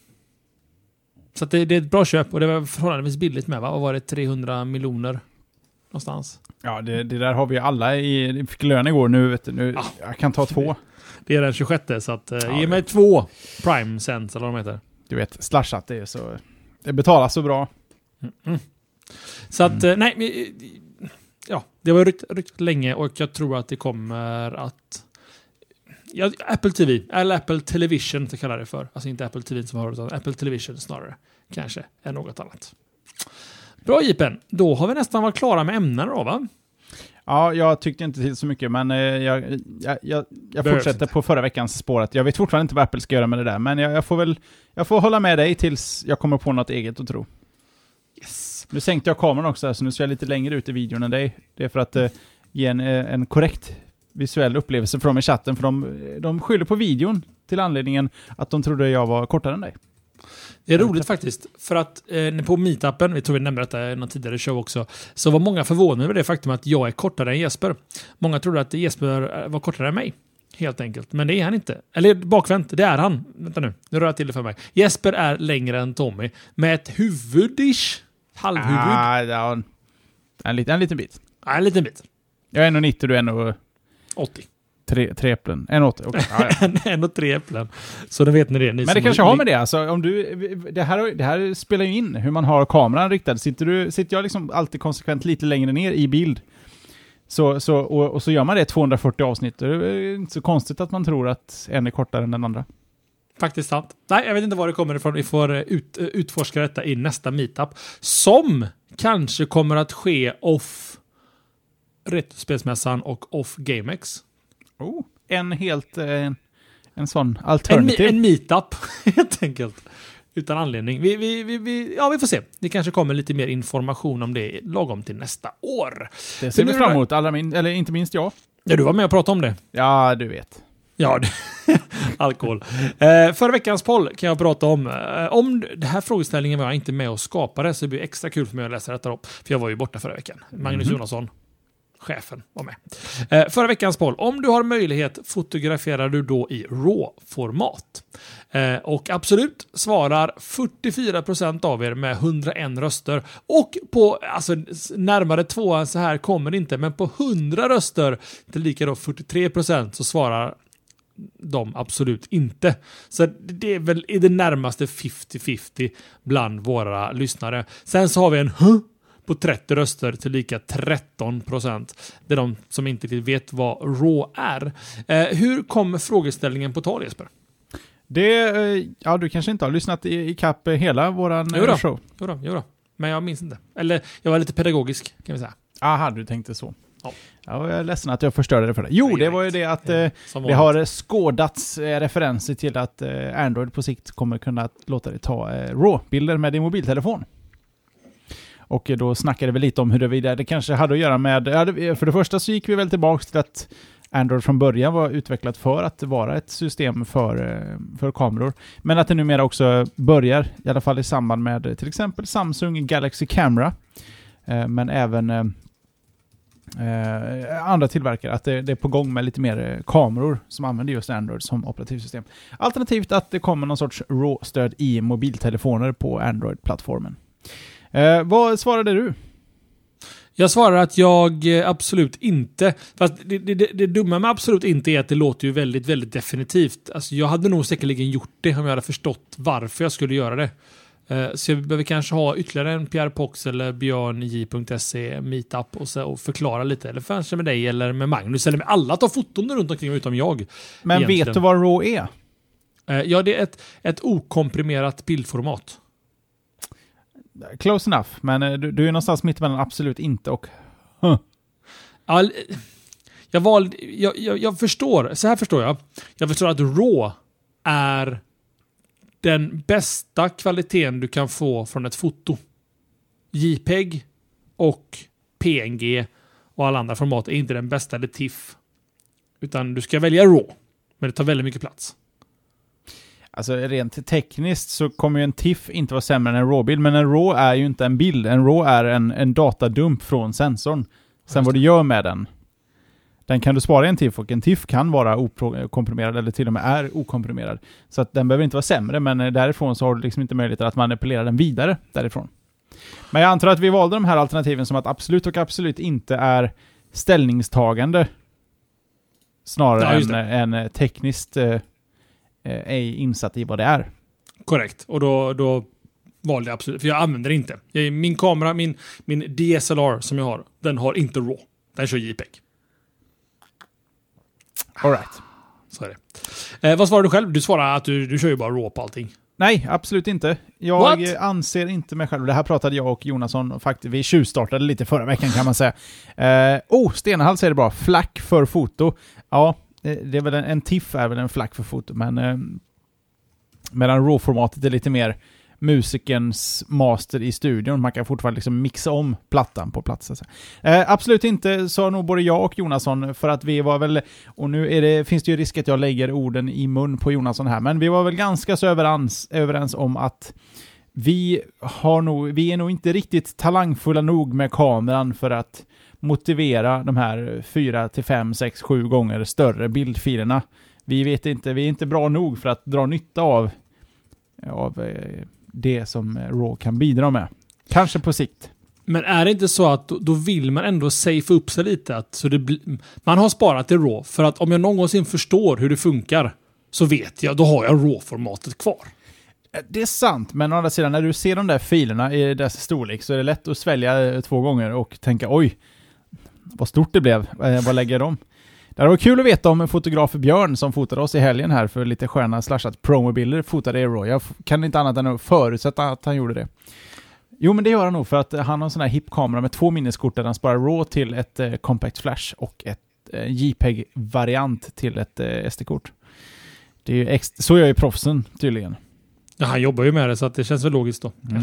Så att det, det är ett bra köp, och det var förhållandevis billigt med, va? Vad var det? trehundra miljoner någonstans? Ja, det, det där har vi alla i... Fick lön igår nu, vet du. Nu, ja, jag kan ta två. Det är den tjugosjätte, så att, ja, ge mig det. två PrimeSense, eller vad de heter. Du vet, slashat, det är så... Det betalas så bra. Mm. Mm. Så att, mm. nej... Ja, det var ryckt, ryckt länge, och jag tror att det kommer att... Ja, Apple T V, eller Apple Television, det kallar det för. Alltså inte Apple T V som har, utan Apple Television snarare. Kanske, än något annat. Bra, Jipen. Då har vi nästan varit klara med ämnen då, va? Ja, jag tyckte inte till så mycket, men eh, jag, jag, jag, jag fortsätter på förra veckans spåret. Jag vet fortfarande inte vad Apple ska göra med det där, men jag, jag får väl jag får hålla med dig tills jag kommer på något eget att tro. Yes. Nu sänkte jag kameran också, så nu ser jag lite längre ut i videon än dig. Det är för att eh, ge en, en korrekt visuell upplevelse för dem i chatten, för de, de skyller på videon till anledningen att de trodde jag var kortare än dig. Det är roligt faktiskt, för att eh, på meetupen, vi tror vi nämnde detta i någon tidigare show också, så var många förvånade över det faktum att jag är kortare än Jesper. Många trodde att Jesper var kortare än mig, helt enkelt. Men det är han inte. Eller bakvänt, det är han. Vänta nu, nu rör jag till det för mig. Jesper är längre än Tommy, med ett huvudish, halvhuvud. Ah, ja, en, liten, en liten bit. Ja, en liten bit. Jag är en komma nittio, du är en komma åttio. Tre, tre äpplen. En åttio. Okay. Ja, ja. en, en och tre äpplen. Så då vet ni det. Ni Men det kanske har med det. Alltså, om du, det, här, det här spelar ju in hur man har kameran riktad. Sitter, du, sitter jag liksom alltid konsekvent lite längre ner i bild så, så, och, och så gör man det tvåhundrafyrtio avsnitt. Det är inte så konstigt att man tror att en är kortare än den andra. Faktiskt sant. Nej, jag vet inte var det kommer ifrån. Vi får ut, utforska detta i nästa meetup. Som kanske kommer att ske off Retrospelsmässan och off GameX. Oh, en helt en, en sån alternativ. En, en meetup, helt enkelt. Utan anledning. Vi, vi, vi, vi, ja, vi får se. Det kanske kommer lite mer information om det lagom till nästa år. Det ser vi fram emot. Allra min, eller inte minst jag. Ja, du var med och pratade om det. Ja, du vet. Ja, alkohol. Eh, förra veckans poll kan jag prata om. Eh, om det här frågeställningen var jag inte med och skapade, så det blir extra kul för mig att läsa detta upp. För jag var ju borta förra veckan. Magnus mm-hmm. Jonasson, chefen, var med. Eh, förra veckans poll. Om du har möjlighet, fotograferar du då i RAW-format? Eh, och absolut svarar fyrtiofyra procent av er med hundraen röster. Och på, alltså närmare tvåan så här kommer det inte, men på hundra röster, till lika då fyrtiotre procent, så svarar de absolut inte. Så det är väl i det närmaste femtio femtio bland våra lyssnare. Sen så har vi en huh? på trettio röster till lika tretton procent. Det är de som inte vet vad RAW är. Eh, hur kom frågeställningen på tal, Jesper? Det, ja, du kanske inte har lyssnat i, i kapp hela våran jo då, show. Jo då, jo då. Men jag minns inte. Eller jag var lite pedagogisk, kan vi säga. Aha, du tänkte så. Ja. Ja, jag är ledsen att jag förstörde det för dig. Jo, det var ju det att ja, eh, det har skådats eh, referenser till att eh, Android på sikt kommer kunna låta dig ta eh, RAW-bilder med din mobiltelefon. Och då snackade vi lite om huruvida det kanske hade att göra med... För det första så gick vi väl tillbaka till att Android från början var utvecklat för att vara ett system för, för kameror. Men att det numera också börjar, i alla fall i samband med till exempel Samsung Galaxy Camera. Men även eh, andra tillverkare. Att det, det är på gång med lite mer kameror som använder just Android som operativsystem. Alternativt att det kommer någon sorts RAW-stöd i mobiltelefoner på Android-plattformen. Eh, vad svarade du? Jag svarar att jag absolut inte. Fast det, det, det dumma med absolut inte är att det låter ju väldigt, väldigt definitivt. Alltså jag hade nog säkerligen gjort det om jag hade förstått varför jag skulle göra det. Eh, så jag behöver kanske ha ytterligare en Pierre Pox eller björn j punkt se meetup och, så, och förklara lite. Eller kanske med dig eller med Magnus eller med alla tar foton runt omkring utom jag. Men egentligen. Vet du vad RAW är? Eh, ja, det är ett, ett okomprimerat bildformat. Close enough, men du, du är någonstans mitt mellan absolut inte och huh. Ja, jag, valde, jag, jag, jag förstår, så här förstår jag. Jag förstår att RAW är den bästa kvaliteten du kan få från ett foto. JPEG och P N G och alla andra format är inte den bästa eller T I F. Utan du ska välja RAW, men det tar väldigt mycket plats. Alltså rent tekniskt så kommer ju en T I F inte vara sämre än en RAW-bild, men en RAW är ju inte en bild. En RAW är en, en datadump från sensorn. Sen vad du gör med den. Den kan du spara i en T I F och en T I F kan vara okomprimerad eller till och med är okomprimerad. Så att den behöver inte vara sämre, men därifrån så har du liksom inte möjlighet att manipulera den vidare därifrån. Men jag antar att vi valde de här alternativen som att absolut och absolut inte är ställningstagande snarare ja, än, än tekniskt eh, är insatt i vad det är. Korrekt. Och då, då valde jag absolut, för jag använder det inte. Jag, min kamera, min, min D S L R som jag har, den har inte RAW. Den kör JPEG. All right. Så är det. Eh, vad svarar du själv? Du svarar att du, du kör ju bara RAW på allting. Nej, absolut inte. Jag What? anser inte mig själv. Det här pratade jag och Jonasson faktiskt. Vi tjuvstartade lite förra veckan kan man säga. Eh, oh, Stenhals säger det bra. Flack för foto. Ja, det är väl en, en T I F är väl en flack för foto, men eh, medan RAW-formatet är lite mer musikerns master i studion. Man kan fortfarande liksom mixa om plattan på plats. Alltså. Eh, absolut inte, sa nog både jag och Jonasson, för att vi var väl, och nu är det, finns det ju risk att jag lägger orden i mun på Jonasson här, men vi var väl ganska så överens, överens om att vi, har nog, vi är nog inte riktigt talangfulla nog med kameran för att motivera de här fyra till fem, sex, sju gånger större bildfilerna. Vi vet inte, vi är inte bra nog för att dra nytta av, av eh, det som RAW kan bidra med. Kanske på sikt. Men är det inte så att då, då vill man ändå safe upp sig lite? Att, så det bli, man har sparat i RAW för att om jag någonsin förstår hur det funkar så vet jag, då har jag RAW-formatet kvar. Det är sant, men å andra sidan när du ser de där filerna i dess storlek så är det lätt att svälja två gånger och tänka oj, vad stort det blev, eh, vad lägger de? Det var kul att veta om fotograf Björn som fotade oss i helgen här för lite sköna slashat promobilder fotade i RAW. Jag kan inte annat än att förutsätta att han gjorde det. Jo, men det gör han nog för att han har en sån här hip-kamera med två minneskort där han sparar RAW till ett eh, compact flash och ett eh, JPEG-variant till ett eh, S D-kort. Det är ju ex- så gör ju proffsen tydligen. Ja, han jobbar ju med det så att det känns väl logiskt då. Mm.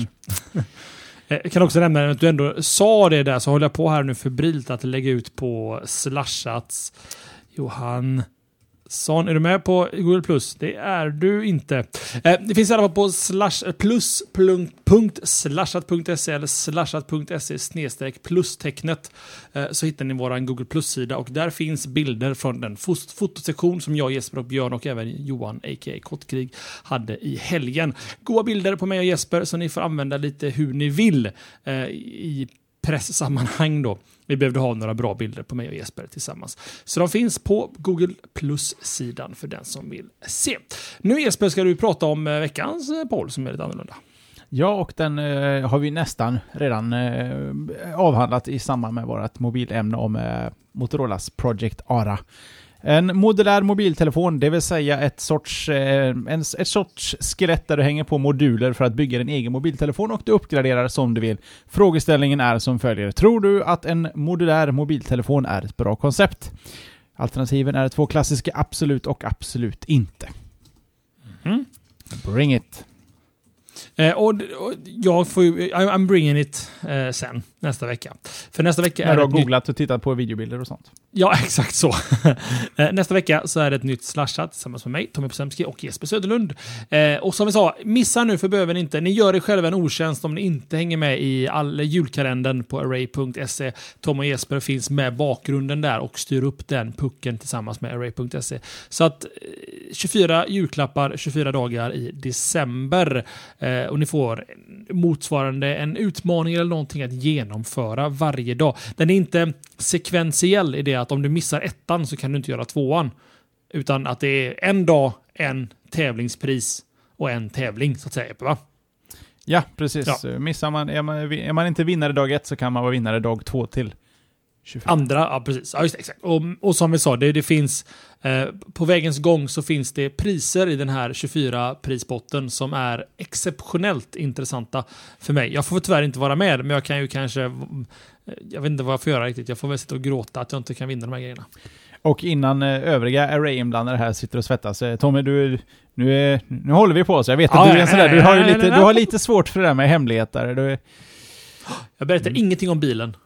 Jag kan också nämna att du ändå sa det där, så håller jag på här nu febrilt att lägga ut på Slashats. Johan Son, är du med på Google Plus? Det är du inte. Eh, det finns i alla fall på slash, plus punkt slashat punkt se eller slashat punkt se snedstreck plustecknet eh, så hittar ni våran Google Plus-sida och där finns bilder från den fot- fotosektion som jag, Jesper och Björn och även Johan, a k a. Kottkrig, hade i helgen. Goda bilder på mig och Jesper så ni får använda lite hur ni vill eh, i presssammanhang då. Vi behövde ha några bra bilder på mig och Jesper tillsammans. Så de finns på Google Plus-sidan för den som vill se. Nu Jesper ska du prata om veckans poll som är lite annorlunda. Ja, och den eh, har vi nästan redan eh, avhandlat i samband med vårt mobilämne om eh, Motorolas Project Ara. En modulär mobiltelefon, det vill säga ett sorts, eh, en, ett sorts skelett där du hänger på moduler för att bygga din egen mobiltelefon och du uppgraderar som du vill. Frågeställningen är som följer. Tror du att en modulär mobiltelefon är ett bra koncept? Alternativen är två klassiska absolut och absolut inte. Mm. Bring it! Eh, och, och jag får ju, I'm bringing it eh, sen, nästa vecka. För nästa vecka När är du har ett googlat nytt... och tittat på videobilder och sånt. Ja, exakt så. eh, nästa vecka så är det ett nytt Slashat tillsammans med mig, Tommy Posemski och Jesper Söderlund. Eh, och som vi sa, missa nu för behöver ni inte. Ni gör er själva en otjänst om ni inte hänger med i all julkalendern på array punkt se. Tom och Jesper finns med bakgrunden där och styr upp den pucken tillsammans med array punkt se. Så att tjugofyra julklappar, tjugofyra dagar i december. Eh, och ni får motsvarande en utmaning eller någonting att genomföra varje dag. Den är inte sekventiell i det att om du missar ettan så kan du inte göra tvåan. Utan att det är en dag, en tävlingspris och en tävling så att säga. Va? Ja, precis. Ja. Missar man, är man, är man inte vinnare dag ett så kan man vara vinnare dag två till tjugofyra. Andra, ja precis. Ja, just det, exakt. Och, och som vi sa, det, det finns eh, på vägens gång så finns det priser i den här tjugofyra-prisbotten som är exceptionellt intressanta för mig. Jag får tyvärr inte vara med, men jag kan ju kanske, jag vet inte vad jag får göra riktigt. Jag får väl sitta och gråta att jag inte kan vinna de här grejerna. Och innan eh, övriga array-inblandare här sitter och svettas. Eh, Tommy, du, nu, är, nu håller vi på oss. Jag vet att ja, du är sådär. Du har ju nej, lite, nej, nej. du har lite svårt för det där med hemligheter. Du... Jag berättar mm. ingenting om bilen.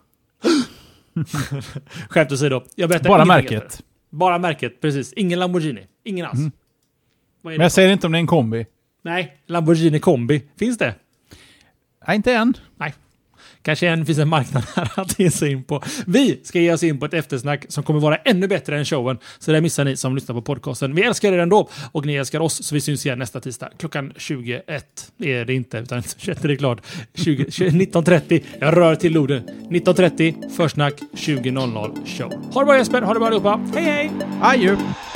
Skämt åsido. Jag berättar Bara märket. märket. Bara märket, precis. Ingen Lamborghini. Ingen alls. Mm. Vad är Men det? jag säger inte om det är en kombi. Nej, Lamborghini kombi. Finns det? Nej, inte än. Nej. Kanske en, finns en marknad här att ge sig in på. Vi ska ge oss in på ett eftersnack som kommer vara ännu bättre än showen. Så det missar ni som lyssnar på podcasten. Vi älskar er ändå och ni älskar oss. Så vi syns igen nästa tisdag. Klockan tjugoett är det inte, utan tjugoett är det klart. tjugo, nitton trettio. Jag rör till orden. nitton trettio, försnack, tjugo noll noll show. Ha det bra Jesper, ha det bra allihopa. Hej hej! Adjö!